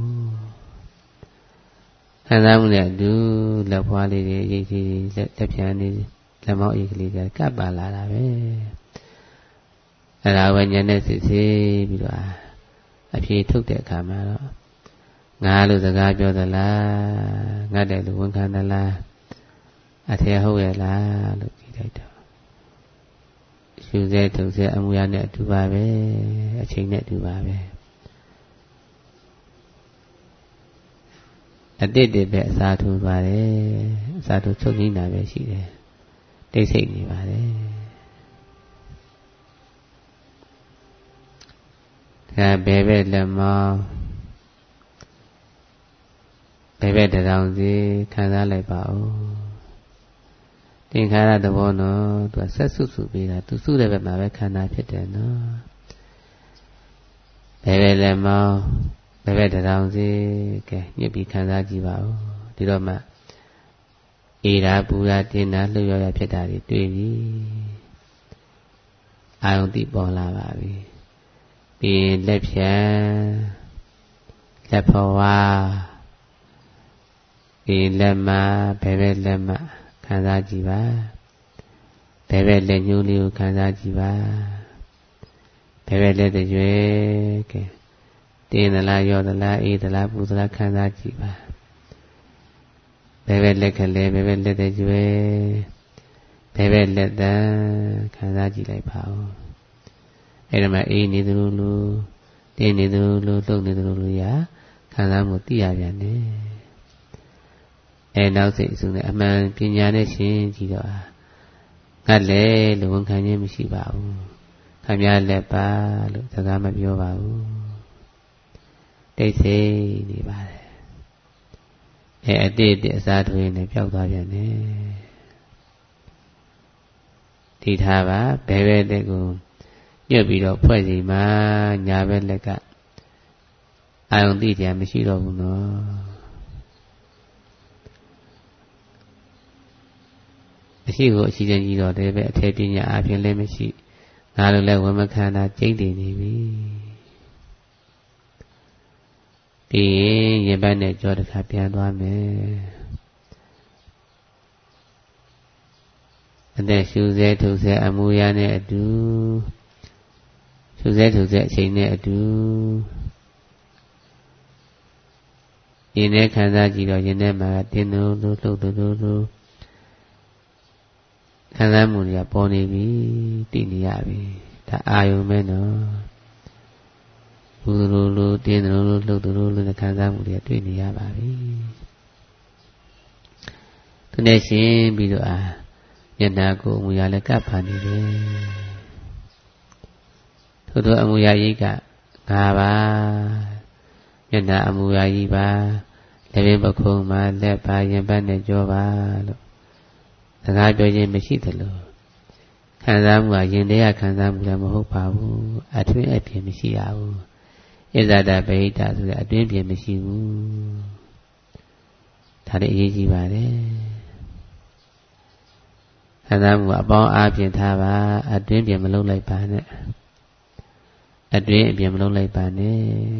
ခံစားမှုနဲ့အတူလက်ဖွားလေးတွေရိပ်ကြီးလက်ဖြန်းလေးလက်မောက်အိတ်ကလေးတွေကပ်ပါလာတာပဲအဲ့ဒါပဲဉာဏ်နဲ့စစ်ဆေးပြီးတော့အဖြေထုတ်တဲ့အခါမှာတော့ငါလို့စကားပြောသလားငါတဲ့လူဝန်ခံသလားအထည်ဟုတ်ရဲ့လားလို့ကြည့်လိုက်တော့ရှုစေထုတ်စေအမှုရနဲ့အတူပါပဲအချိန်နဲ့အတူပါပဲအတိတ်တွေပဲအစာထိုးသွားတယ်အစာထိုးချုပ်နေတာပဲရှိတယ်တိတ်ဆိတ်နေပါတယ်ဒါဘယ်ဘက်လက်မောင်းဘယ်ဘက်တောင်စီခံစားလိုက်ပါဦးသင်္ခါရသဘောနော်သူကဆက်စုပေးတာသူစုတဲ့ဘက်မှာပဲခန္ဓာဖြစ်တယ်နော်ဘယ်ဘက်လက်မောင်းဘယ်ဘက်တောင်စီကဲညှစ်ပြီးခံစားကြည့်ပါဦးဒီတော့မှအေးတာပူတာတင်းတာလှုပ်ရဖြစ်တာတွေတွေ့ပြီအာယုန်တိပေါ်လာပါပြီပြီးရင်လက်ဖြံလက်ဖွာပြီးလက်မဘယ်ဘက်လက်မခံစားကြည့်ပါဘယ်ဘက်လက်ညှိုးလေးကိုခံစားကြည့်ပါဘယ်ဘက်လက်တွေကျွဲကဲတင်းသလားရောသလားအေးသလားပူသလားခံစားကြည့်ပါဘယ်ဘက်လက်ကလေးဘယ်ဘက်လက်တွေကျွဲဘယ်ဘက်လက်တန်းခံစားကြည့်လိုက်ပါဦးအဲ့ဒါမှအေးနေသလိုလိုတင်းနေသလိုလိုလှုပ်နေသလိုလိုရခံစားမှုသိရပြန်တယ်နောက်စိတ်အစုနဲ့အမှန်ပညာနဲ့ရှင်းကြည့်တော့ငါလည်းလို့ဝန်ခံခြင်းမရှိပါဘူးခမည်းလက်ပါလို့စကားမပြောပါဘူးတိတ်ဆိတ်နေပါတယ်အတိတ်အစားထွေးနေပျောက်သွားပြန်တယ်ဒီထားပါဘယ်ဘက်လက်ကိုညှပ်ပြီးတော့ဖွဲ့စီမှာညာဘက်လက်ကအာယုန်တိတရားမရှိတော့ဘူးနော်အရှိကိုအရှိချင်းကြီးတော့တယ်ပဲအထေပညာအပြင်လည်းမရှိငါတို့လည်းဝမခန္ဓာကျိတ်တည်နေပြီပြီးရင်ရင်ဘတ်နဲ့ကြောတစ်ခါပြန်သွားမယ်အသက်ရှူစေထုတ်စေအမူအရာနဲ့အတူရှူစေထုတ်စေအချိန်နဲ့အတူရင်ထဲခံစားကြည့်တော့ရင်ထဲမှာတင်းလို့လှုပ်လို့ခံစားမှုတွေကပေါ်နေပြီသိနေရပြီဒါအာယုံပဲနော်ဘုလိုတင်းလို့လှုပ်လို့ခံစားမှုတွေတွေ့နေရပါပြီသူနဲ့ရှင်းပြီးတော့မျက်နှာကိုအမူအရာလည်းကပ်ဖန်နေတယ်ထို့သောအမူအရာကြီးက5ပါမျက်နှာအမူအရာကြီးပါလက်ပင်ပခုံးမှာလက်ပါရင်ပတ်နဲ့ကြောပါလို့စကားပြောခြင်းမရှိသလိုခံစားမှုကရင်ထဲကခံစားမှုလည်းမဟုတ်ပါဘူးအတွင်းအပြင်မရှိရဘူးဣဇဒဗဟိတဆိုတဲ့အတွင်းပြင်မရှိဘူးဒါလည်းအရေးကြီးပါတယ်ခံစားမှုအပေါင်းအားဖြင့်ထားပါအတွင်းပြင်မလုပ်လိုက်ပါနဲ့အတွင်းအပြင်မလုပ်လိုက်ပါနဲ့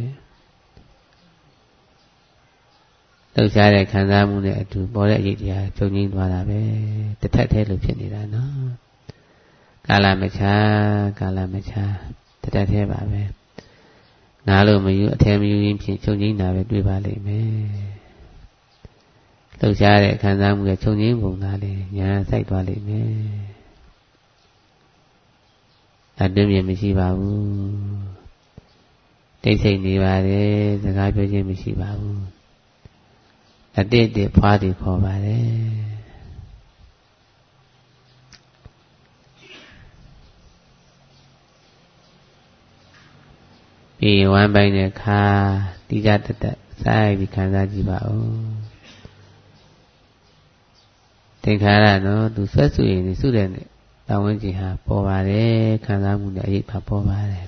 လှုပ်ရှားတဲ့ခံစားမှုနဲ့အတူပေါ်တဲ့အရေးတရားချုပ်ငြိမ်းသွားတာပဲတစ်ထက်တည်းလို့ဖြစ်နေတာနော်ကာလမချာတစ်ထက်တည်းပါပဲနားလို့မယူအထည်မယူရင်ဖြင့်ချုပ်ငြိမ်းတာပဲတွေ့ပါလိမ့်မယ်လှုပ်ရှားတဲ့ခံစားမှုရဲ့ချုပ်ငြိမ်းပုံသားလေးညာဆိုင်သွားလိမ့်မယ်အတွင်းပြင်မရှိပါဘူးတိတ်ဆိတ်နေပါတယ်စကားပြောခြင်းမရှိပါဘူးအတိတ်ဖွားတည်ခေါ်ပါတယ်ပြီးဝမ်းပိုင်းနဲ့ခါတိကျတတ်စိုက်ပြီးခံစားကြည့်ပါဦးသင်္ခါရနော်သူဆွဲစုရင်စုတဲ့တောင်းဝင်းကြီးဟာပေါ်ပါတယ်ခံစားမှုနဲ့အရေးပါပေါ်ပါတယ်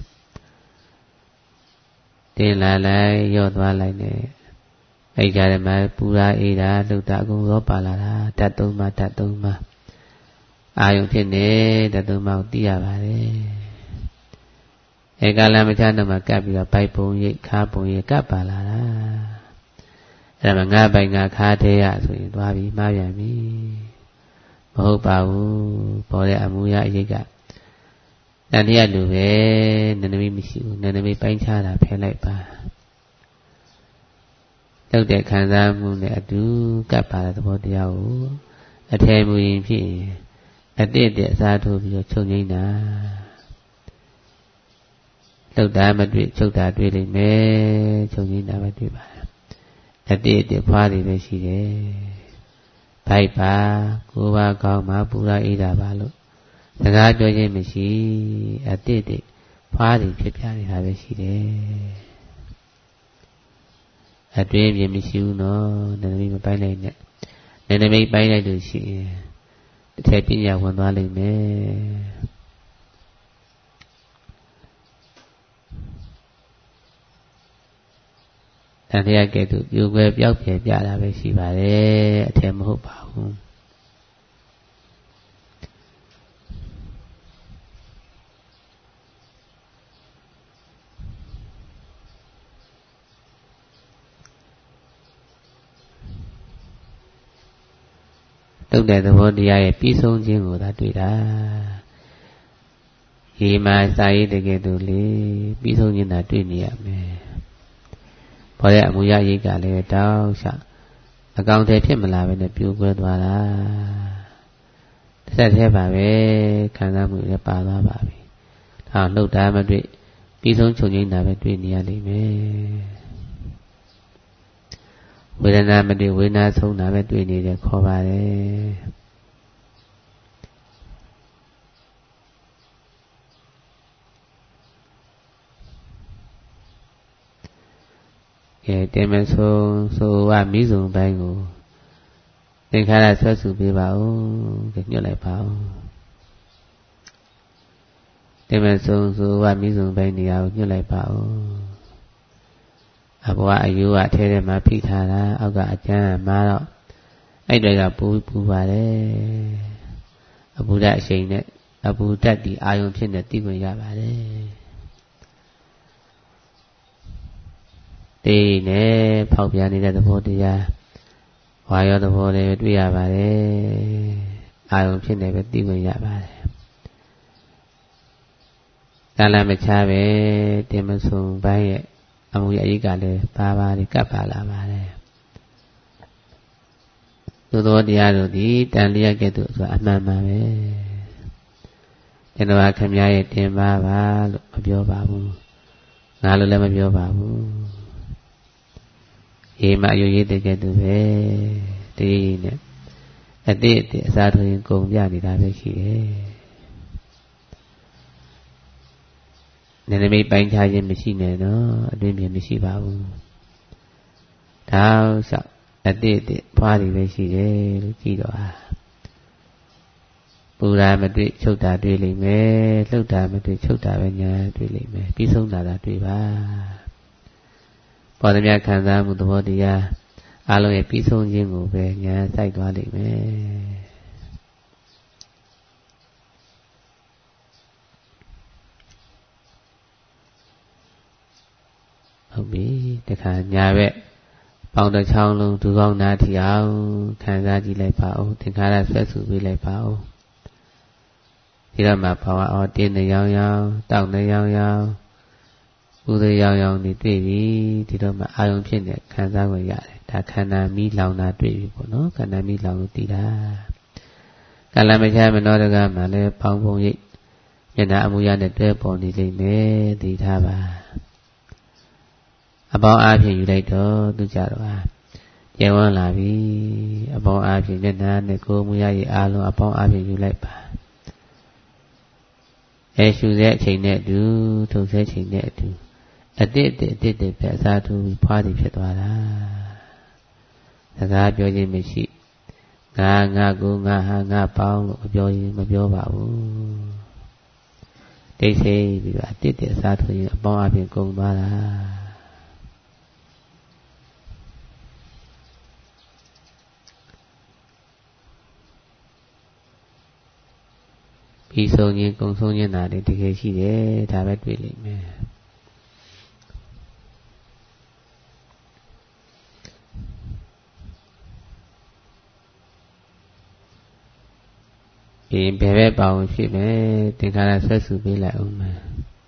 တင်လာလိုက်ရော့သွားလိုက်နဲ့အဲ့ကြတယ်မှာပူရာအေးတာလှုပ်တာအကုန်ရောပါလာတာဓာတ်သုံးပါအာယုံဖြစ်နေဓာတ်သုံးပါကိုသိရပါတယ်ဧကလမချမ်းတော့မှကပ်ပြီးတော့ဘိုက်ပုံရိတ်ခါပုံရိတ်ကပ်ပါလာတာအဲ့ဒါမှငါပိုင်ငါခါသေးရဆိုရင်သွားပြီးမှားပြန်ပြီမဟုတ်ပါဘူးပေါ်တဲ့အမူအရာအရေးကတန်တရားလူပဲနန္ဒမိမရှိဘူးနန္ဒမိပိုင်းခြားတာဖယ်လိုက်ပါတောက်တဲ့ခံစားမှုနဲ့အတူကပ်ပါတဲ့သဘောတရားကိုအထည်မူရင်ဖြစ်ရင်အတိတ်အစားထိုးပြီးတော့ချုပ်ငိမ့်တာလှုပ်တာမတွေ့ချုပ်တာတွေ့လိမ့်မယ်ချုပ်ငိမ့်တာပဲတွေ့ပါအတိတ်ဖွားတွေပဲရှိတယ်ဘိုက်ပါကိုယ်ပါကောင်းမှပူရာအေးတာပါလို့စကားပြောခြင်းမရှိအတိတ်ဖွားတွေဖြစ်ပြနေတာပဲရှိတယ်အတွင်းပြင်မရှိဘူးနော်နန္ဒမိမပိုင်းလိုက်နဲ့နန္ဒမိပိုင်းလိုက်လို့ရှိရင်တစ်ထည်ပညာဝင်သွားလိမ့်မယ်တန်တရားကဲ့သို့ပြိုကွဲပြောက်ပြဲပြတာပဲရှိပါတယ်အထည်မဟုတ်ပါဘူးတုတ်တဲ့သဘောတရားရဲ့ပြီးဆုံးခြင်းကိုသာတွေ့တာရေမှာစာရေးတကယ်လို့လေပြီးဆုံးခြင်းသာတွေ့နေရမယ်ပေါ်တဲ့အမူအရာရိတ်ကလည်းတောက်လျှောက်အကောင်အထည်ဖြစ်မလာပဲနဲ့ပြိုကွဲသွားတာတစ်ဆက်တည်းပါပဲခံစားမှုလည်းပါသွားပါပြီဒါလှုပ်တာမတွေ့ပြီးဆုံးချုပ်ငိမ့်တာပဲတွေ့နေရလိမ့်မယ်ဝေဒနာမတွေ့ဝေဒနာဆုံးတာပဲတွေ့နေတယ်ခေါ်ပါတယ်ကဲတင်မဆုံးဆိုဝမိစုံပိုင်းကိုသင်္ခါရဆွဲစုပေးပါဦးကဲညှို့လိုက်ပါဦးတင်မဆုံးဆိုဝမိစုံပိုင်းနေရာကိုညှို့လိုက်ပါဦးအဘွားအယူကထဲထဲမှာဖိထားတာအောက်ကအကျမ်းမှာတော့အဲ့တွေကပူပါတယ်အဘူဒအရှိန်နဲ့အဘူဒတ်ဒီအာယုံဖြစ်နေသိခွင့်ရပါတယ်တေးနဲ့ဖောက်ပြန်နေတဲ့သဘောတရားဝါရောသဘောလည်းတွေ့ရပါတယ်အာယုံဖြစ်နေပဲသိခွင့်ရပါတယ်ကာလမချပဲတင်မဆုံးပိုင်းရဲ့အမှုရအရေးကလည်းပါပါတယ်ကပ်ပါလာပါတယ်သို့သောတရားတို့ဒီတန်လျက်ကဲ့သို့ဆိုတာအမှန်မှန်ပဲကျွန်တော်ခင်ဗျားရဲ့တင်ပါပါလို့မပြောပါဘူးငါလို့လည်းမပြောပါဘူးအေးမအယုရေးတဲ့ကဲ့သို့ပဲတေးနဲ့အတိတ်အစားထိုးရင်ကုန်ပြနေတာပဲရှိတယ်နန္ဒမိတ်ပိုင်းခြားခြင်းမရှိနဲ့နော်အတွင်းပြင်မရှိပါဘူးဒါဆိုအတိတ်ဖွားတွေပဲရှိတယ်လို့ကြည့်တော့ဟာပူရာမတွေ့ချုပ်တာတွေ့လိမ့်မယ်လှုပ်တာမတွေ့ချုပ်တာပဲညာတွေ့လိမ့်မယ်ပြီးဆုံးတာတွေ့ပါပေါ်သမျှခံစားမှုသဘောတရားအလုံးရဲ့ပြီးဆုံးခြင်းကိုပဲညာစိုက်သွားလိမ့်မယ်ဟုတ်ပြီတခါညာဘက်ပေါင်းတစ်ချောင်းလုံးဒူကောင်းနာထီအောင်ခံစားကြည့်လိုက်ပါဦးသင်္ခါရဆွဲစုပေးလိုက်ပါဦးဒီတော့မှဘာဝအော်တင်းနေရောင်ရောင်တောက်နေရောင်ရောင်ဥဒရောင်ရောင်နေတွေ့ပြီဒီတော့မှအာယုံဖြစ်နေခံစားခွင့်ရတယ်ဒါခန္ဓာမီးလောင်တာတွေ့ပြီပေါ့နော်ခန္ဓာမီးလောင်လို့တည်တာကာလမချမနောတကမှလည်းပေါင်းပုံရိပ်မျက်နှာအမူအရာနဲ့တွဲပေါ်နေလိမ့်မယ်သိထားပါအပေါင်းအားဖြင့်ယူလိုက်တော့သူကြတော့ဟာကျယ်ဝန်းလာပြီအပေါင်းအားဖြင့်မျက်နှာနဲ့ကိုယ်မူရရဲ့အားလုံးအပေါင်းအားဖြင့်ယူလိုက်ပါရှူတဲ့အချိန်နဲ့အတူထုတ်တဲ့အချိန်နဲ့အတူအတိတ်ပဲအစားထိုးပြီးဖွားတည်ဖြစ်သွားတာစကားပြောခြင်းမရှိငါကိုငါဟာငါပေါင်းလို့မပြောပါဘူးတိတ်ဆိတ်ပြီးတော့တစ်တဲ့အစားထိုးရင်အပေါင်းအပြင်ကုန်သွားတာပြီးဆုံးခြင်းကုံဆုံးခြင်းတာတွေတကယ်ရှိတယ်ဒါပဲတွေ့လိမ့်မယ်ဘယ်ပဲပေါအောင်ဖြစ်မယ်သင်္ခါရဆွဲစုပေးလိုက်အောင်မယ်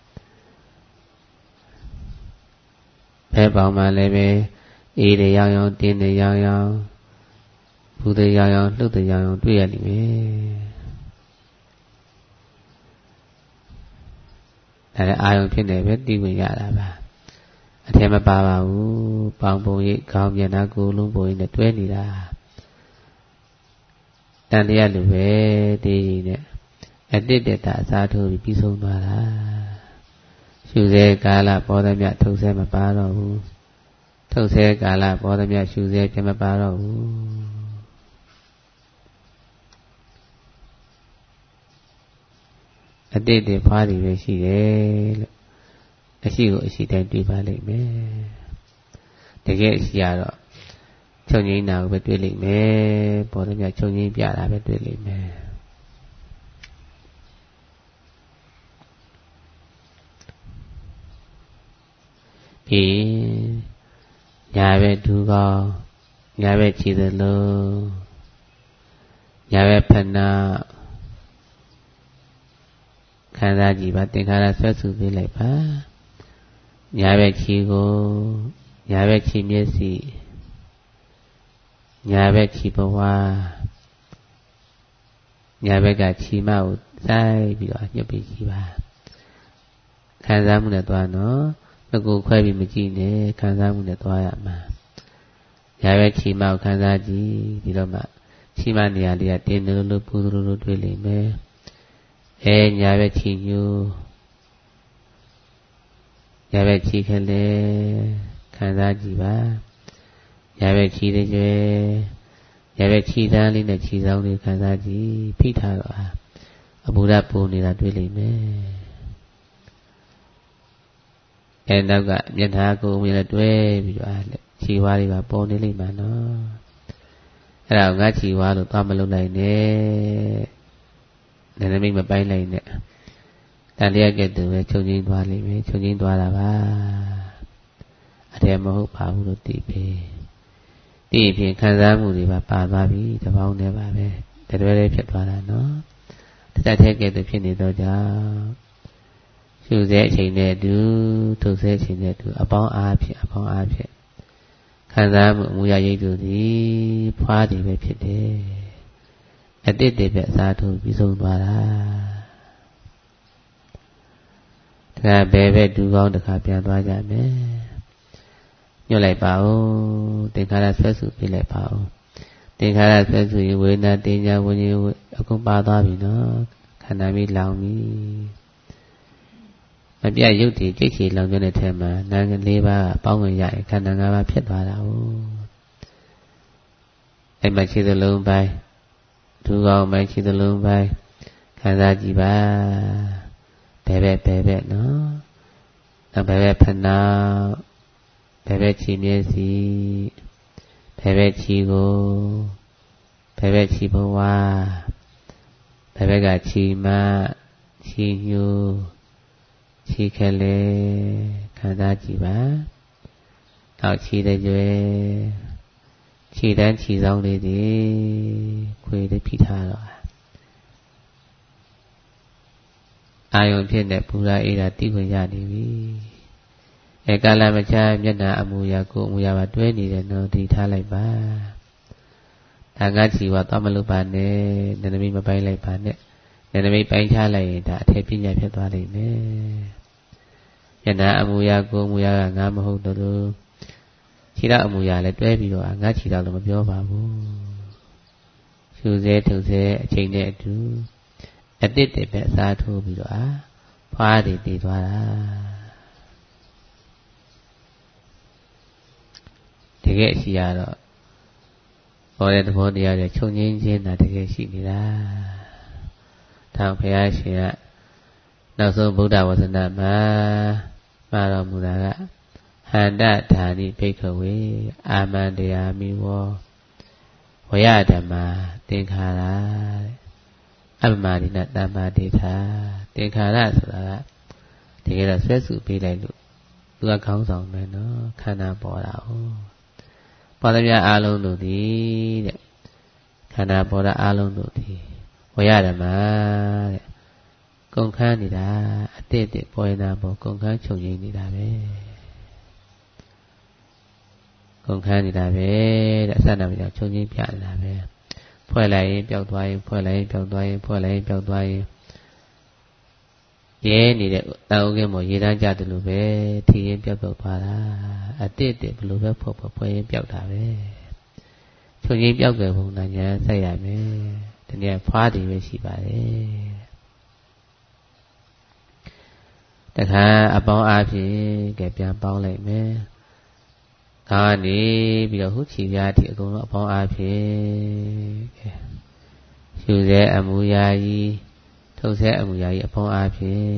ဘယ်ပေါမှလည်းပဲအေးတွေရောင်တင်းတွေရောင်ဘူးတွေရောင်လှုပ်တွေရောင်တွေ့ရလိမ့်မယ်ဒါလည်းအာယုံဖြစ်နေပဲသိဝင်ရတာပါအထက်မပါပါဘူးပေါင်ပုံရိပ်ခေါင်းမျက်နှာကိုယ်လုံးပုံရိပ်နဲ့တွဲနေတာတန်တရားလိုပဲတည်ရည်နဲ့အတိတ်တအစားထိုးပြီးပြီးဆုံးသွားတာရှုစေကာလပေါ်သမျှထုတ်ဆဲမပါတော့ဘူးထုတ်ဆဲကာလပေါ်သမျှရှုစေပြမပါတော့ဘူးအတိတ်တဖွားတွေပဲရှိတယ်လို့အရှိကိုအရှိတိုင်းတွေ့ပါလိမ့်မယ်တကယ်အရှိရတော့ချုပ်ငိမ့်တာကိုပဲတွေ့လိမ့်မယ်ပေါ်သမျှချုပ်ငိမ့်ပြတာပဲတွေ့လိမ့်မယ်ပြီးညာဘက်ဒူကောင်းညာဘက်ခြေသလုံးညာဘက်ဖနာခံစားကြည့်ပါသင်္ခါရဆွဲစုပေးလိုက်ပါညာဘက်ခြေကိုညာဘက်ခြေမျက်စိညာဘက်ခြေဘဝညာဘက်ကခြေမကိုစိုက်ပြီးတော့ညှပ်ပြီးကြည့်ပါခံစားမှုနဲ့သွားနော်ငါကိုခွဲပြီးမကြည့်နဲ့ခံစားမှုနဲ့သွားရမှာညာဘက်ခြေမကိုခံစားကြည့်ပြီးတော့မှခြေမနေရာလေးကတင်းတယ်လို့ပူတယ်လို့တွေ့လိမ့်မယ်ညာဘက်ခြေညိုးညာဘက်ခြေခလဲခံစားကြည့်ပါညာဘက်ခြေတွေကျွဲညာဘက်ခြေသားလေးနဲ့ခြေဆောင်လေးခံစားကြည့်ဖိထားတော့အဘူရပုံနေတာတွေ့လိမ့်မယ်နောက်ကမျက်နှာကိုမြင်နဲ့တွဲပြီးတော့ခြေဝါးလေးပါပေါ်နေလိမ့်မှာနော်အဲ့ဒါငါခြေဝါးလို့သွားမလုပ်နိုင်နဲ့နည်းနည်းမပိုင်းလိုက်နဲ့တန်တရားကဲ့သို့ပဲချုပ်ငိမ့်သွားလိမ့်မယ်ချုပ်ငိမ့်သွားတာပါအထဲမဟုတ်ပါဘူးလို့သိပြီသိရင်ဖြင့်ခံစားမှုတွေပါသွားပြီတပေါင်းနဲ့ပါပဲတတွဲလေးဖြစ်သွားတာနော်တတထဲကဲ့သို့ဖြစ်နေတော့ကြောင့်ရှုစေအချိန်နဲ့အတူထုတ်စေအချိန်နဲ့အတူအပေါင်းအားဖြင့်ခံစားမှုအမူအရာရိပ်တို့သည်ဖွားတယ်ပဲဖြစ်တယ်အတိတ်တွေပဲအစားထိုးပြီးဆုံးသွားတာတခါဘယ်ပဲဒူကောင်းတခါပြန်သွားကြမယ်ညွှတ်လိုက်ပါဦးသင်္ခါရဆွဲစုပြလိုက်ပါဦးသင်္ခါရဆွဲစုရင်ဝေဒနာတင်ညာဝิญဉ်အကုန်ပါသွားပြီနော်ခန္ဓာကြီးလောင်ပြီမပြတ်ရုပ်တည်ကြိတ်ချီလောင်တဲ့ထဲမှာနာင၄ပါးပေါင်းဝင်ရရင်ခန္ဓာ၅ပါးဖြစ်သွားတာဟုတ်အဲ့မှာခြေသလုံးပိုင်းဒူကောင်းပိုင်းခြေသလုံးပိုင်းခံစားကြည့်ပါဘယ်ပဲနော်ဘယ်ပဲဖနာဘယ်ပဲခြေမျက်စိဘယ်ပဲခြေကိုဘယ်ပဲခြေဘဝဘယ်ဘက်ကခြေမခြေညိုခြေခလဲခံစားကြည့်ပါနောက်ခြေတဲ့ကျွဲခြေတန်းခြေဆောင်လေးတွေခွေလေးဖိထားတော့အာယုံဖြစ်တဲ့ပူရာအေးတာတိခွင့်ရနေပြီကာလမချာမျက်နှာအမူအရာကိုအမူအရာပါတွဲနေတယ်နော်ဒီထားလိုက်ပါဒါငါချီဝါသွားမလို့ပါနဲ့နန္ဒမိမပိုင်းလိုက်ပါနဲ့နန္ဒမိပိုင်းချလိုက်ရင်ဒါအထက်ပညာဖြစ်သွားလိမ့်မယ်မျက်နှာအမူအရာကိုအမူအရာကငါမဟုတ်တော့လို့ခြေထောက်အမူအရာလည်းတွဲပြီးတော့ငါခြေထောက်လို့မပြောပါဘူးရှုစေထုတ်စေအချိန်နဲ့အတူအတိတ်တွေပဲအစားထိုးပြီးတော့ဖွားတွေတည်သွားတာတကယ်ရှိရတော့ပေါ်တဲ့သဘောတရားတွေချုပ်ငြိမ်းခြင်းတာတကယ်ရှိနေတာထောင်ဘုရားရှင်ကနောက်ဆုံးဗုဒ္ဓဝါဒနာမှာမှာတော်မူတာကဟန္တဓာနိဘိက္ခဝေအာမန္တယာမိဝောဝယဓမ္မာသင်္ခါရအပ္ပမဒိနတမ္မာဒိဋ္ဌာသင်္ခါရဆိုတာကတကယ်တော့ဆွဲစုပေးလိုက်လို့သူကခေါင်းဆောင်ပဲနော်ခန္ဓာပေါ်တာဟုတ်ပေါ်သမျှအာလုံးတို့သည်တဲ့ခန္ဓာပေါ်တာအာလုံးတို့သည်ဝရဓမ္မတဲ့ကုန်ခန်းနေတာအတိတ်ပေါ်နေတာပေါ်ကုန်ခန်းချုပ်ငြိမ်းနေတာပဲကုန်ခန်းနေတာပဲတဲ့အစနာမကြောင့်ချုပ်ငြိမ်းပြနေတာပဲဖွဲ့လိုက်ရင်ပျောက်သွားရင်ဖွဲ့လိုက်ရင်ပျောက်သွားရင်ဖွဲ့လိုက်ရင်ပျောက်သွားရင်ရဲနေတဲ့တောင်ကင်းပေါ်ရေတန်းကြတယ်လို့ပဲထီရင်ပျောက်သွားတာအတိတ်ဘလို့ပဲဖွဲ့ရင်ပျောက်တာပဲချုပ်ငြိမ်းပျောက်ကြဘုံနာညာဆက်ရမယ်ဒီနေ့ဖွားတယ်ပဲရှိပါတယ်တခါအပေါင်းအားဖြင့်ကဲပြန်ပေါင်းလိုက်မယ်ကာနေပြီးတော့ဟုတ်ချီပြားဒီအကုန်လုံးအပေါင်းအားဖြင့်ကဲရှုစေအမူအရာကြီးထုတ်စေအမူအရာကြီးအပေါင်းအားဖြင့်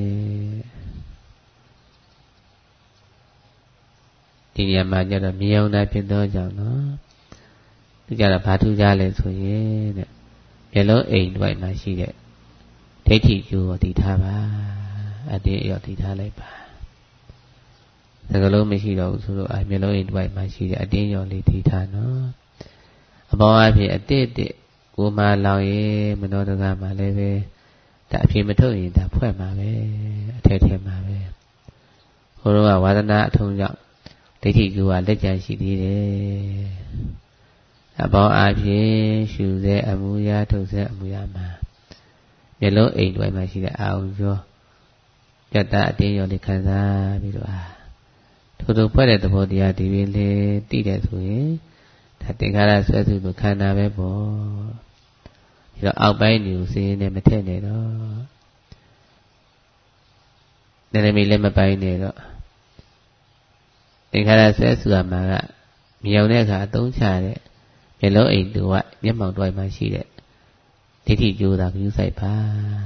ဒီနေရာမှာကျတော့မြေအောင်တာဖြစ်သောကြောင့်နော်သူကြတော့ဘာထူးကြလဲဆိုရင်တဲ့မျက်လုံးအိမ်တွေမှာရှိတဲ့ဒိဋ္ဌိကျိုးကိုတည်ထားပါအတည်းရောတည်ထားလိုက်ပါသကလုံးမရှိတော့ဘူးဆိုတော့မျက်လုံးအိမ်တွေမှာရှိတဲ့အတင်းရောလေးတည်ထားနော်အပေါင်းအဖြစ်အတိတ်ကိုမှလောင်ရင်မနောတကမှာလည်းပဲဒါအဖြစ်မထုတ်ရင်ဒါဖွဲ့မှာပဲအထဲထဲမှာပဲဟိုတော့ကဝါဒနာအထုံးကြောင့်ဒိဋ္ဌိကျိုးကလက်ကျန်ရှိသေးတယ်အပေါင်းအဖြစ်ရှုစေအမူအရာထုတ်စေအမူအရာမှာမျက်လုံးအိမ်တွေမှာရှိတဲ့အာရုံရောပြတ်တာအတင်းရောလေးခံစားပြီးတော့ထို့ထို့ဖွဲ့တဲ့သဘောတရားဒီပင်လေသိတယ်ဆိုရင်ဒါသင်္ခါရဆွဲစုလို့ခန္ဓာပဲပေါ့ပြီးတော့အောက်ပိုင်းနေကိုစင်းနေမထက်နဲ့တော့နည်းနည်းလေးလည်းမပိုင်းနဲ့တော့သင်္ခါရဆွဲစုရမှာကမြောင်တဲ့အခါအသုံးချတဲ့မျက်လုံးအိမ်တူကမျက်မှောင်တွိုင်းမှာရှိတဲ့ဒိဋ္ဌိကျိုးတာကယူဆိုင်ပါ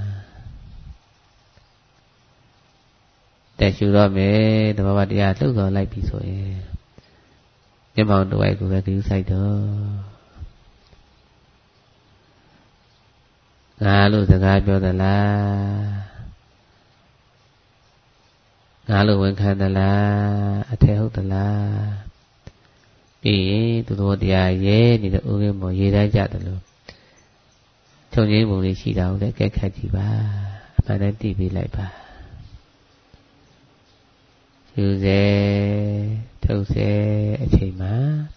တက်ရှုတော့မယ်တဘာဝတရားလှုပ်ဆောင်လိုက်ပြီဆိုရင်မျက်မှောင်တွိုင်းကိုပဲကယူဆိုင်တော့ငါလို့စကားပြောသလားငါလို့ဝန်ခံသလားအထက်ဟုတ်သလားပြီးရင်သူတို့တရားရဲနေတဲ့ဥက္ကမောရေတန်းကြတယ်လို့ခြုံငင်းပုံလေးရှိတာကိုလည်းကဲခတ်ကြည့်ပါအမှန်တည်းသိပြီးလိုက်ပါယူစေထုတ်စေအချိန်မှာ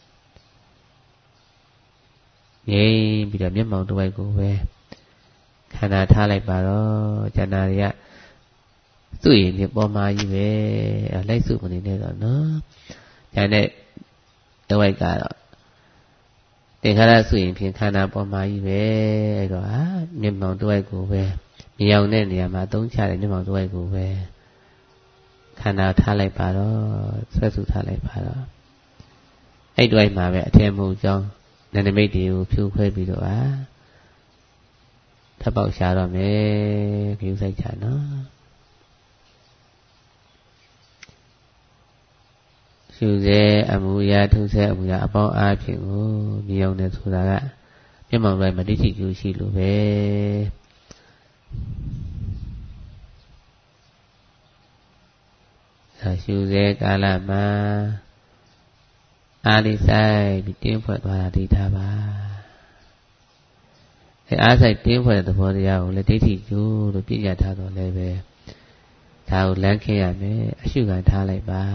ငြိမ်ပြီးတော့မျက်မှောင်တစ်ဝိုက်ကိုပဲခန္ဓာထားလိုက်ပါတော့ဇဏတွေကသူ့ရင်ဒီပေါ်မှာကြီးပဲလိုက်စုမနေနဲ့တော့နော်ဒါနဲ့တဝိုက်ကတော့သင်္ခါရစုရင်ဖြင့်ခန္ဓာပေါ်မှာကြီးပဲအဲ့တော့မျက်မှောင်တဝိုက်ကိုပဲမြောင်တဲ့နေရာမှာသုံးချတဲ့မျက်မှောင်တဝိုက်ကိုပဲခန္ဓာထားလိုက်ပါတော့ဆွဲစုထားလိုက်ပါတော့အဲ့တဝိုက်မှာပဲအထက်မဟုတ်ကြောင်းနန္ဒမိတ်တွေကိုဖြိုးခွဲပြီးတော့ထပ်ပေါက်ရှာတော့မယ်ခရုစိုက်ချနော်ရှုစေအမူအရာထုတ်စေအမူအရာအပေါင်းအားဖြင့်ကိုမြေအောင်တယ်ဆိုတာကမျက်မှောင်တိုင်းမတိတိကျရှိလို့ပဲရှုစေကာလမှာအာလိဆိုင်ပြီးတင်းဖွဲ့သွားတာသိထားပါအဲအားဆိုင်တင်းဖွဲ့တဲ့သဘောတရားကိုလည်းဒိဋ္ဌိကျိုးလို့ပြညတ်ထားတော့လည်းပဲဒါကိုလမ်းခင်းရမယ်အရှုခံထားလိုက်ပါ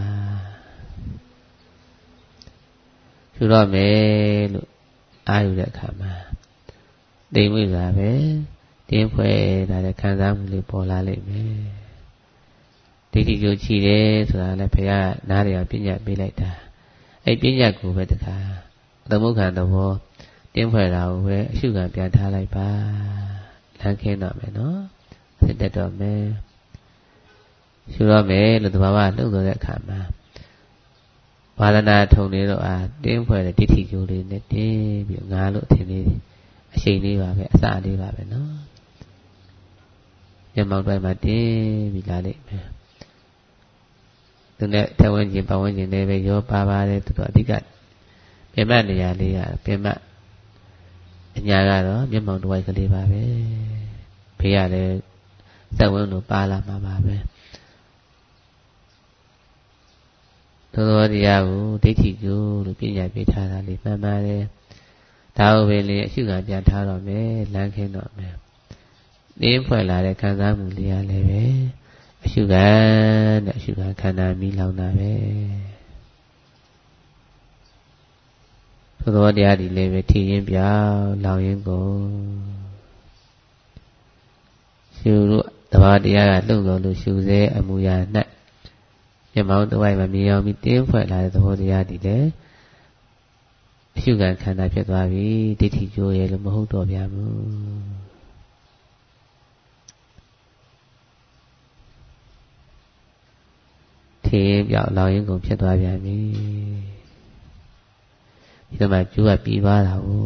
ရှုတော့မယ်လို့အားယူတဲ့အခါမှာတိမ်မွေ့တာပဲတင်းဖွဲ့တာလည်းခံစားမှုလေးပေါ်လာလိမ့်မယ်ဒိဋ္ဌိကျိုးချီတယ်ဆိုတာလည်းဘုရားနားရအောင်ပြညတ်ပေးလိုက်တာအဲ့ပြညတ်ကိုပဲတခါသမုခ္ခံသဘောတင်းဖွဲ့တာကိုပဲအရှုခံပြန်ထားလိုက်ပါလမ်းခင်းတော့မယ်နော်စစ်တက်တော့မယ်ရှုတော့မယ်လို့သဘာဝလှုပ်သွားတဲ့အခါမှာဘဝါဒနာထုံနေတော့တင်းဖွဲ့တဲ့တိတိကျိုးလေးနဲ့တင်းပြီးငါလို့ထင်နေအရှိန်လေးပါပဲအစလေးပါပဲနော်မျက်မှောက်တိုင်းမှာတင်းပြီးလာလိမ့်မယ်သူနဲ့ထဝန်းကျင်ပဝန်းကျင်လေးပဲရောပါပါတယ်သူတို့အဓိကပြင်မနေရာလေးပြင်မအညာကတော့မျက်မှောက်တစ်ဝိုက်ကလေးပါပဲဖေးရတယ်စက်ဝန်းလို့ပါလာမှာပါပဲသောတရားကိုဒိဋ္ဌိကျိုးလို့ပြညာပြထားတာလေးမှန်ပါတယ်ဒါဟုတ်ပဲလေအရှုခံပြန်ထားတော့မယ်လမ်းခင်းတော့မယ်တင်းဖွဲ့လာတဲ့ခံစားမှုလေးရလည်းပဲအရှုခံတဲ့အရှုခံခန္ဓာမိလောင်တာပဲသောတရားဒီလည်းပဲထည်ရင်ပြောင်းလောင်ရင်ကုန်ရှုလို့တဘာတရားကလှုပ်လို့ရှုစေအမူအရာ၌မျက်မှောက်တစ်ဝိုက်မှာမြင်အောင်ပြီးတင်းဖွဲ့လာတဲ့သဘောတရားဒီလည်းအရှုခံခန္ဓာဖြစ်သွားပြီဒိဋ္ဌိကျိုးရဲ့လို့မဟုတ်တော့ဗျာဘူးထည်ရင်ပြောင်းလောင်ရင်ကုန်ဖြစ်သွားပြန်ပြီဒီမှာကျိုးကပြီးသွားတာကို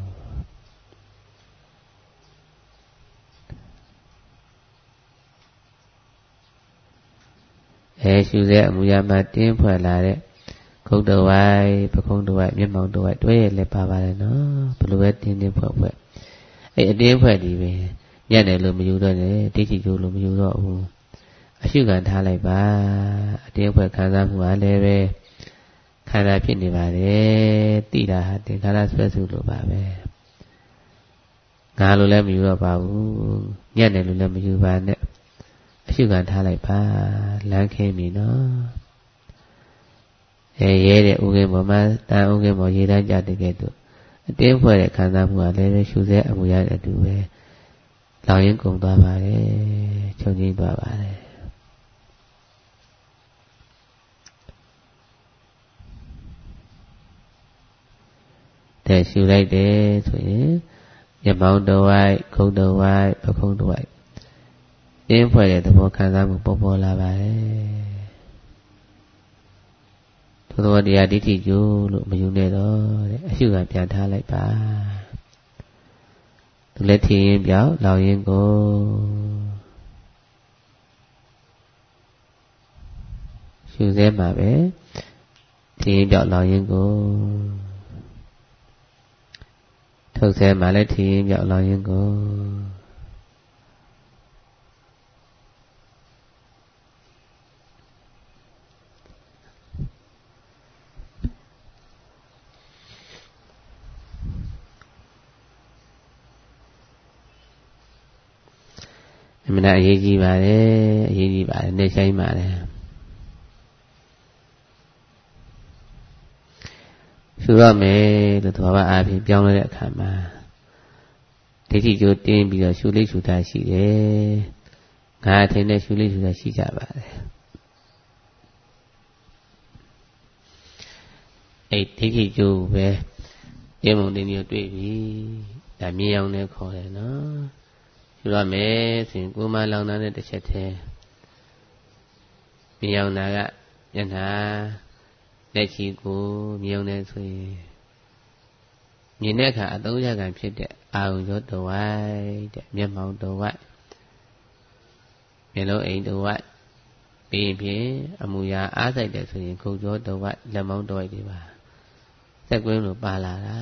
ရှုစေအမူအရာမှာတင်းဖွဲ့လာတဲ့ခုတ်တဝိုက်ပခုံးတဝိုက်မျက်မှောက်တဝိုက်တွဲရလည်းပါပါတယ်နော်ဘယ်လိုပဲတင်းဖွဲ့အတင်းဖွဲ့ဒီပဲညံ့တယ်လို့မယူတော့နဲ့ဒိဋ္ဌိကျိုးလို့မယူတော့ဘူးအရှုခံထားလိုက်ပါအတင်းဖွဲ့ခံစားမှုကလည်းပဲခန္ဓာဖြစ်နေပါတယ်တိတာဟာသင်္ခါရဆွဲစုလို့ပါပဲငါလို့လည်းမယူတော့ပါဘူးညံ့တယ်လို့လည်းမယူပါနဲ့အရှုခံထားလိုက်ပါလမ်းခင်းပြီနော်ရဲတဲ့ဥက္ကင်းပေါ်မှာတန်ဥက္ကင်းပေါ်ရေတန်းကြတဲ့ကဲ့သို့အတင်းဖွဲ့တဲ့ခံစားမှုကလည်းပဲရှုစေအမူအရာအတူပဲလောင်ရင်ကုန်သွားပါတယ်ချုပ်ငြိမ်းသွားပါတယ်တဲ့ရှုလိုက်တယ်ဆိုရင်မျက်မှောက်တစ်ဝိုက်ခုံးတစ်ဝိုက်ပခုံးတစ်ဝိုက်တင်းဖွဲ့တဲ့သဘောခံစားမှုပေါ်လာပါတယ်သောတရားဒိဋ္ဌိကျိုးလို့မယူနဲ့တော့တဲ့အရှုခံပြန်ထားလိုက်ပါသူလည်းထင်ရင်ပြောင်းလောင်ရင်ကိုရှုစဲမှာပဲထင်ရင်ပြောင်းလောင်ရင်ကိုထုတ်စဲမှာလည်းထင်ရင်ပြောင်းလောင်ရင်ကိုအမှန်အရေးကြီးပါတယ်နေဆိုင်ပါတယ်ရှုရမယ်လို့သဘောပါအားဖြင့်ပြောင်းလဲတဲ့အခါမှာဒိဋ္ဌိကျိုးတင်းပြီးတော့ရှုလိရှုတာရှိတယ်ငါအထင်နဲ့ရှုလိရှုတာရှိကြပါတယ်အဲ့ဒိဋ္ဌိကျိုးပဲတင်းမုံတင်းမျိုးတွေ့ပြီဒါမြင်အောင်လည်းခေါ်တယ်နော်ရှုရမယ်ဆိုရင်ကိုယ်မှလောင်တာနဲ့တစ်ချက်တည်းမြင်အောင်တာကမျက်နှာလက်ချီကိုမြင်အောင်လည်းဆိုရင်မြင်တဲ့အခါအသုံးချခံဖြစ်တဲ့အာရုံရောတဝိုက်တဲ့မျက်မှောက်တဝိုက်မျက်လုံးအိမ်တဝိုက်ပြီးရင်အမူအရာအားဆိုင်တယ်ဆိုရင်ခုတ်ကြောတဝိုက်လက်မောင်းတဝိုက်တွေပါစက်ကွင်းလိုပါလာတာ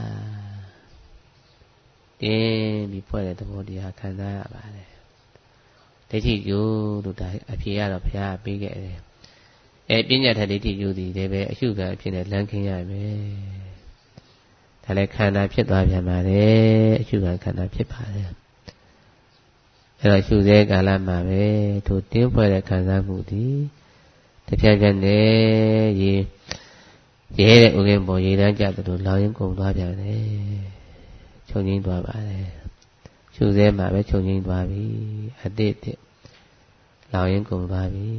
တင်းပြီးဖွဲ့တဲ့သဘောတရားခံစားရပါတယ်ဒိဋ္ဌိကျိုးလို့ဒါအဖြေရတော့ဘုရားပေးခဲ့တယ်ပညာထဒိဋ္ဌိကျိုးဒီလည်းပဲအရှုခံအဖြစ်နဲ့လမ်းခင်းရမယ်ဒါလည်းခန္ဓာဖြစ်သွားပြန်ပါတယ်အရှုခံခန္ဓာဖြစ်ပါတယ်အဲ့တော့ရှုစေကာလမှာပဲထိုတင်းဖွဲ့တဲ့ခံစားမှုဒီတပြက်ပြက်နဲ့ရဲတဲ့ဥက္ကင်းပေါ်ရေတန်းကြသလိုလောင်ရင်ကုန်သွားပြန်တယ်ချုပ်ငိမ့်သွားပါတယ်ရှုစဲမှာပဲချုပ်ငိမ့်သွားပြီအတိတ်လောင်ရင်ကုန်သွားပြီ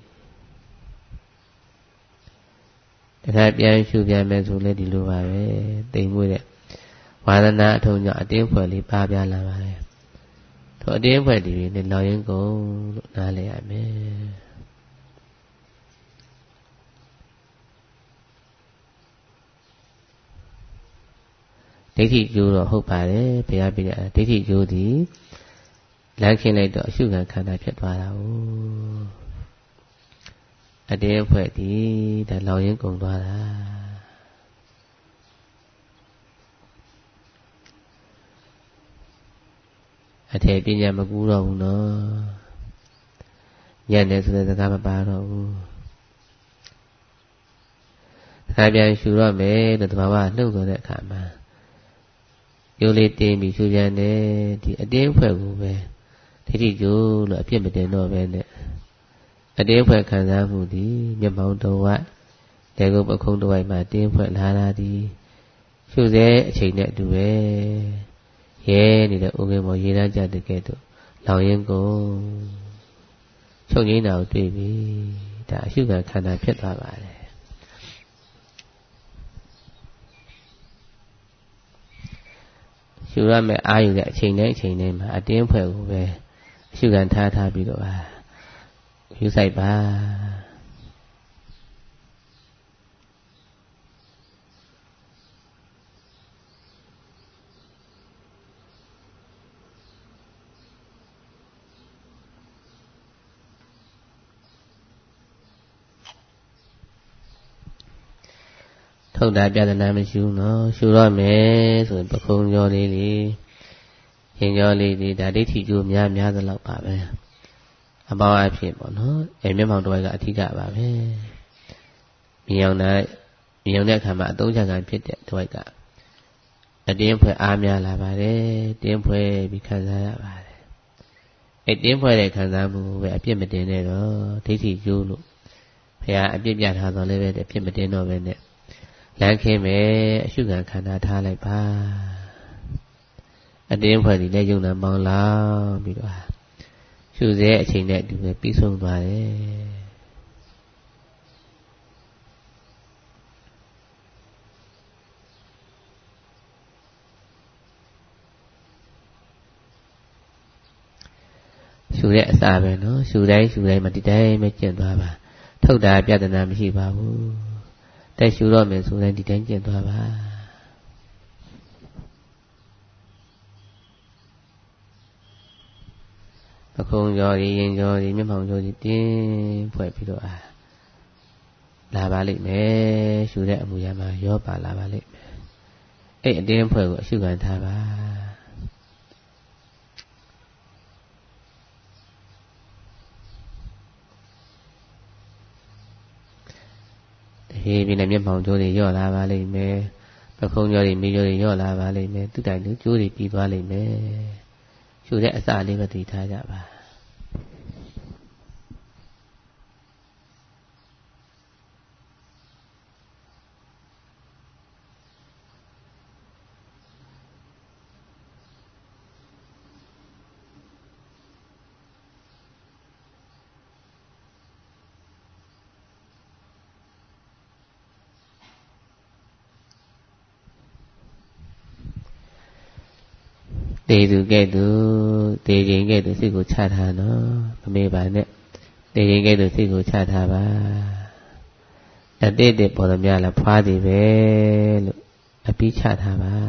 တခါပြန်ရှုပြန်မယ်ဆိုလဲဒီလိုပါပဲတိမ်မွေးတဲ့ဝါဒနာအထုံးကြောင့်အတင်းဖွဲ့လေးပါပြလာပါတယ်ထိုအတင်းဖွဲ့ဒီနဲ့လောင်ရင်ကုန်လို့နားလည်ရမယ်ဋ္ဌိကျိုးတော့ဟုတ်ပါတယ်ဘုရားပြတဲ့ဒိဋ္ဌိကျိုးသည်လမ်းခင်းလိုက်တော့အရှုခံခန္ဓာဖြစ်သွားတာကိုအတင်းအဖွဲ့ဒီဒါလောင်ရင်းကုန်သွားတာအထေပညာမကူတော့ဘူးနော်ညံ့တယ်ဆိုတဲ့စကားမပါတော့ဘူးခါပြန်ရှူတော့မယ်လို့တဘာဝလှုပ်သွားတဲ့အခါမှာရိုးလေးတင်းပြီးရှူပြန်တယ်ဒီအတင်းအဖွဲ့ကိုပဲဒိဋ္ဌိကျိုးလို့အပြစ်မတင်တော့ပဲနဲ့အတင်းဖွဲ့ခံစားမှုသည်မျက်မှောင်တော်ဝတ်တေကုပခုံးတော်ဝိုက်မှာတင်းဖွဲ့လာတာသည်ရှုစေအချိန်နဲ့အတူပဲရဲနေတဲ့ဥက္ကမောရေတန်းကြတဲ့ကဲ့သို့လောင်ရင်ကုန်ချုပ်ငိမ့်တာကိုတွေ့ပြီဒါအရှုခံခန္ဓာဖြစ်သွားပါတယ်ရှုရမယ့်အာယူတဲ့အချိန်နဲ့အချိန်နဲ့မှာအတင်းဖွဲ့ကိုပဲအရှုခံထားပြီးတော့ယူဆိုင်ပါထုတ်တာပြဿနာမရှိဘူးနော်ရှုတော့မယ်ဆိုရင်ပခုံးကြောလေးရင်ကြောလေးဒီဒါဒိဋ္ဌိကျိုးများသလောက်ပါပဲအပေါင်းအဖြစ်ပေါ့နော်မျက်မှောင်တစ်ဝိုက်ကအဓိကပါပဲမြင်အောင်တဲ့အခါမှာအသုံးချခံဖြစ်တဲ့တစ်ဝိုက်ကအတင်းဖွဲ့အားများလာပါတယ်တင်းဖွဲ့ပြီးခံစားရပါတယ်တင်းဖွဲ့တဲ့ခံစားမှုပဲအပြစ်မတင်နဲ့တော့ဒိဋ္ဌိကျိုးလို့ဘုရားအပြစ်ပြထားတော့လည်းပဲအပြစ်မတင်တော့ပဲနဲ့လမ်းခင်းမယ်အရှုခံခန္ဓာထားလိုက်ပါအတင်းဖွဲ့ဒီလည်းယုံနာပေါင်းလောင်းပြီးတော့ရှုစေအချိန်နဲ့အတူပဲပြီးဆုံးသွားတယ်ရှုတဲ့အစာပဲနော်ရှုတိုင်းမဒီတိုင်းပဲကျင့်သွားပါထုတ်တာပြဿနာမရှိပါဘူးတက်ရှုတော့မယ်ဆိုရင်ဒီတိုင်းကျင့်သွားပါအခုံကြော်ရင်ကြော်မျက်မှောင်ကြော်တင်းဖွဲ့ပြီးတော့လာပါလိမ့်မယ်ရှုတဲ့အမူအရာမှာရောပါလာပါလိမ့်မယ်အဲ့အတင်းဖွဲ့ကိုအရှုခံထားပါဒီပြင်းနဲ့မျက်မှောင်ကျိုးတွေရော့လာပါလိမ့်မယ်ပခုံးကျိုးတွေမိကျိုးတွေရော့လာပါလိမ့်မယ်သူတိုင်သူကျိုးတွေပြီးသွားလိမ့်မယ်ရှုတဲ့အစလေးပဲသိထားကြပါတေသူကဲ့သို့တေခြင်းကဲ့သို့စိတ်ကိုချထားနော်မမေ့ပါနဲ့တေခြင်းကဲ့သို့စိတ်ကိုချထားပါအတိတ်တပေါ်တော်များလားဖွားသည်ပဲလို့အပြီးချထားပါ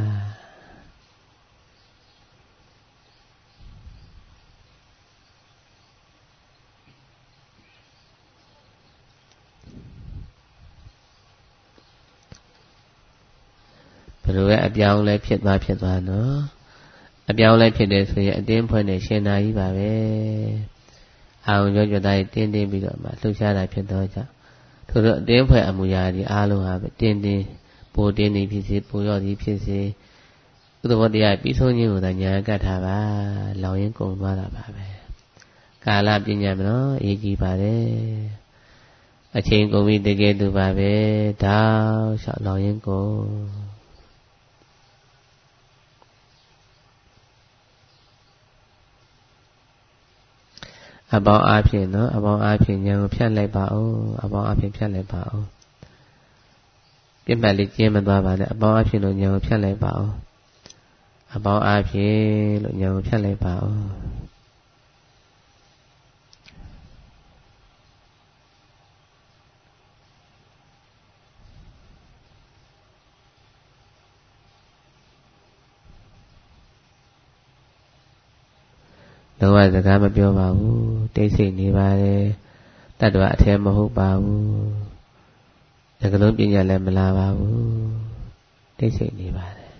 ဘယ်လိုပဲအပြောင်းလဲဖြစ်သွားနော်အပြောင်းလဲဖြစ်တယ်ဆိုရင်အတင်းဖွဲ့နဲ့ရှင်နာကြီးပါပဲအောင်ကြောကြသားတင်းပြီးတော့မှလှုပ်ရှားတာဖြစ်တော့ကြောင့်ထို့တော့အတင်းဖွဲ့အမူအရာဒီအားလုံးဟာပဲတင်းပိုတင်းနေဖြစ်စေပိုရော့သည်ဖြစ်စေဥဒ္ဓဝတ္တရားပြီးဆုံးခြင်းကိုသာညာကတ်ထားပါလောင်ရင်ကုန်သွားတာပါပဲကာလပညာမနော်အရေးကြီးပါတယ်အချိန်ကုန်ပြီတကယ်သူပါပဲတောက်လျှောက်လောင်ရင်ကုန်အပေါင်းအားဖြင့်နော်အပေါင်းအားဖြင့်ဉာဏ်ကိုဖြတ်လိုက်ပါဦးအပေါင်းအားဖြင့်ဖြတ်လိုက်ပါဦးပြတ်မှတ်လေးကျင်းမသွားပါနဲ့အပေါင်းအားဖြင့်လို့ဉာဏ်ကိုဖြတ်လိုက်ပါဦးအပေါင်းအားဖြင့်လို့ဉာဏ်ကိုဖြတ်လိုက်ပါဦးလုံးဝစကားမပြောပါဘူးတိတ်ဆိတ်နေပါတယ်တတ္တဝအထဲမဟုတ်ပါဘူးစကလုံးပညာလည်းမလာပါဘူးတိတ်ဆိတ်နေပါတယ်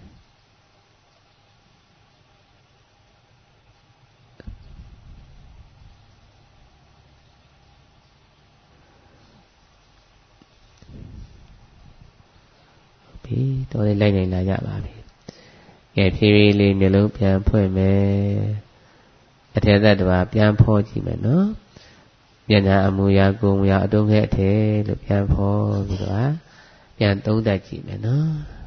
ပြီတော်လေးလိုက်နိုင်လာကြပါပြီကဲဖြည်းဖြည်းလေးမျိုးလုံးပြန်ဖွင့်မယ်အထေတ္တဝပြန်ဖော်ကြည့်မယ်နော်ဉာဏ်အမူအရာကိုယ်မူအရာအတုံးခဲ့အထေလို့ပြန်ဖော်ပြီးတော့ပြန်သုံးသပ်ကြည့်မယ်နော်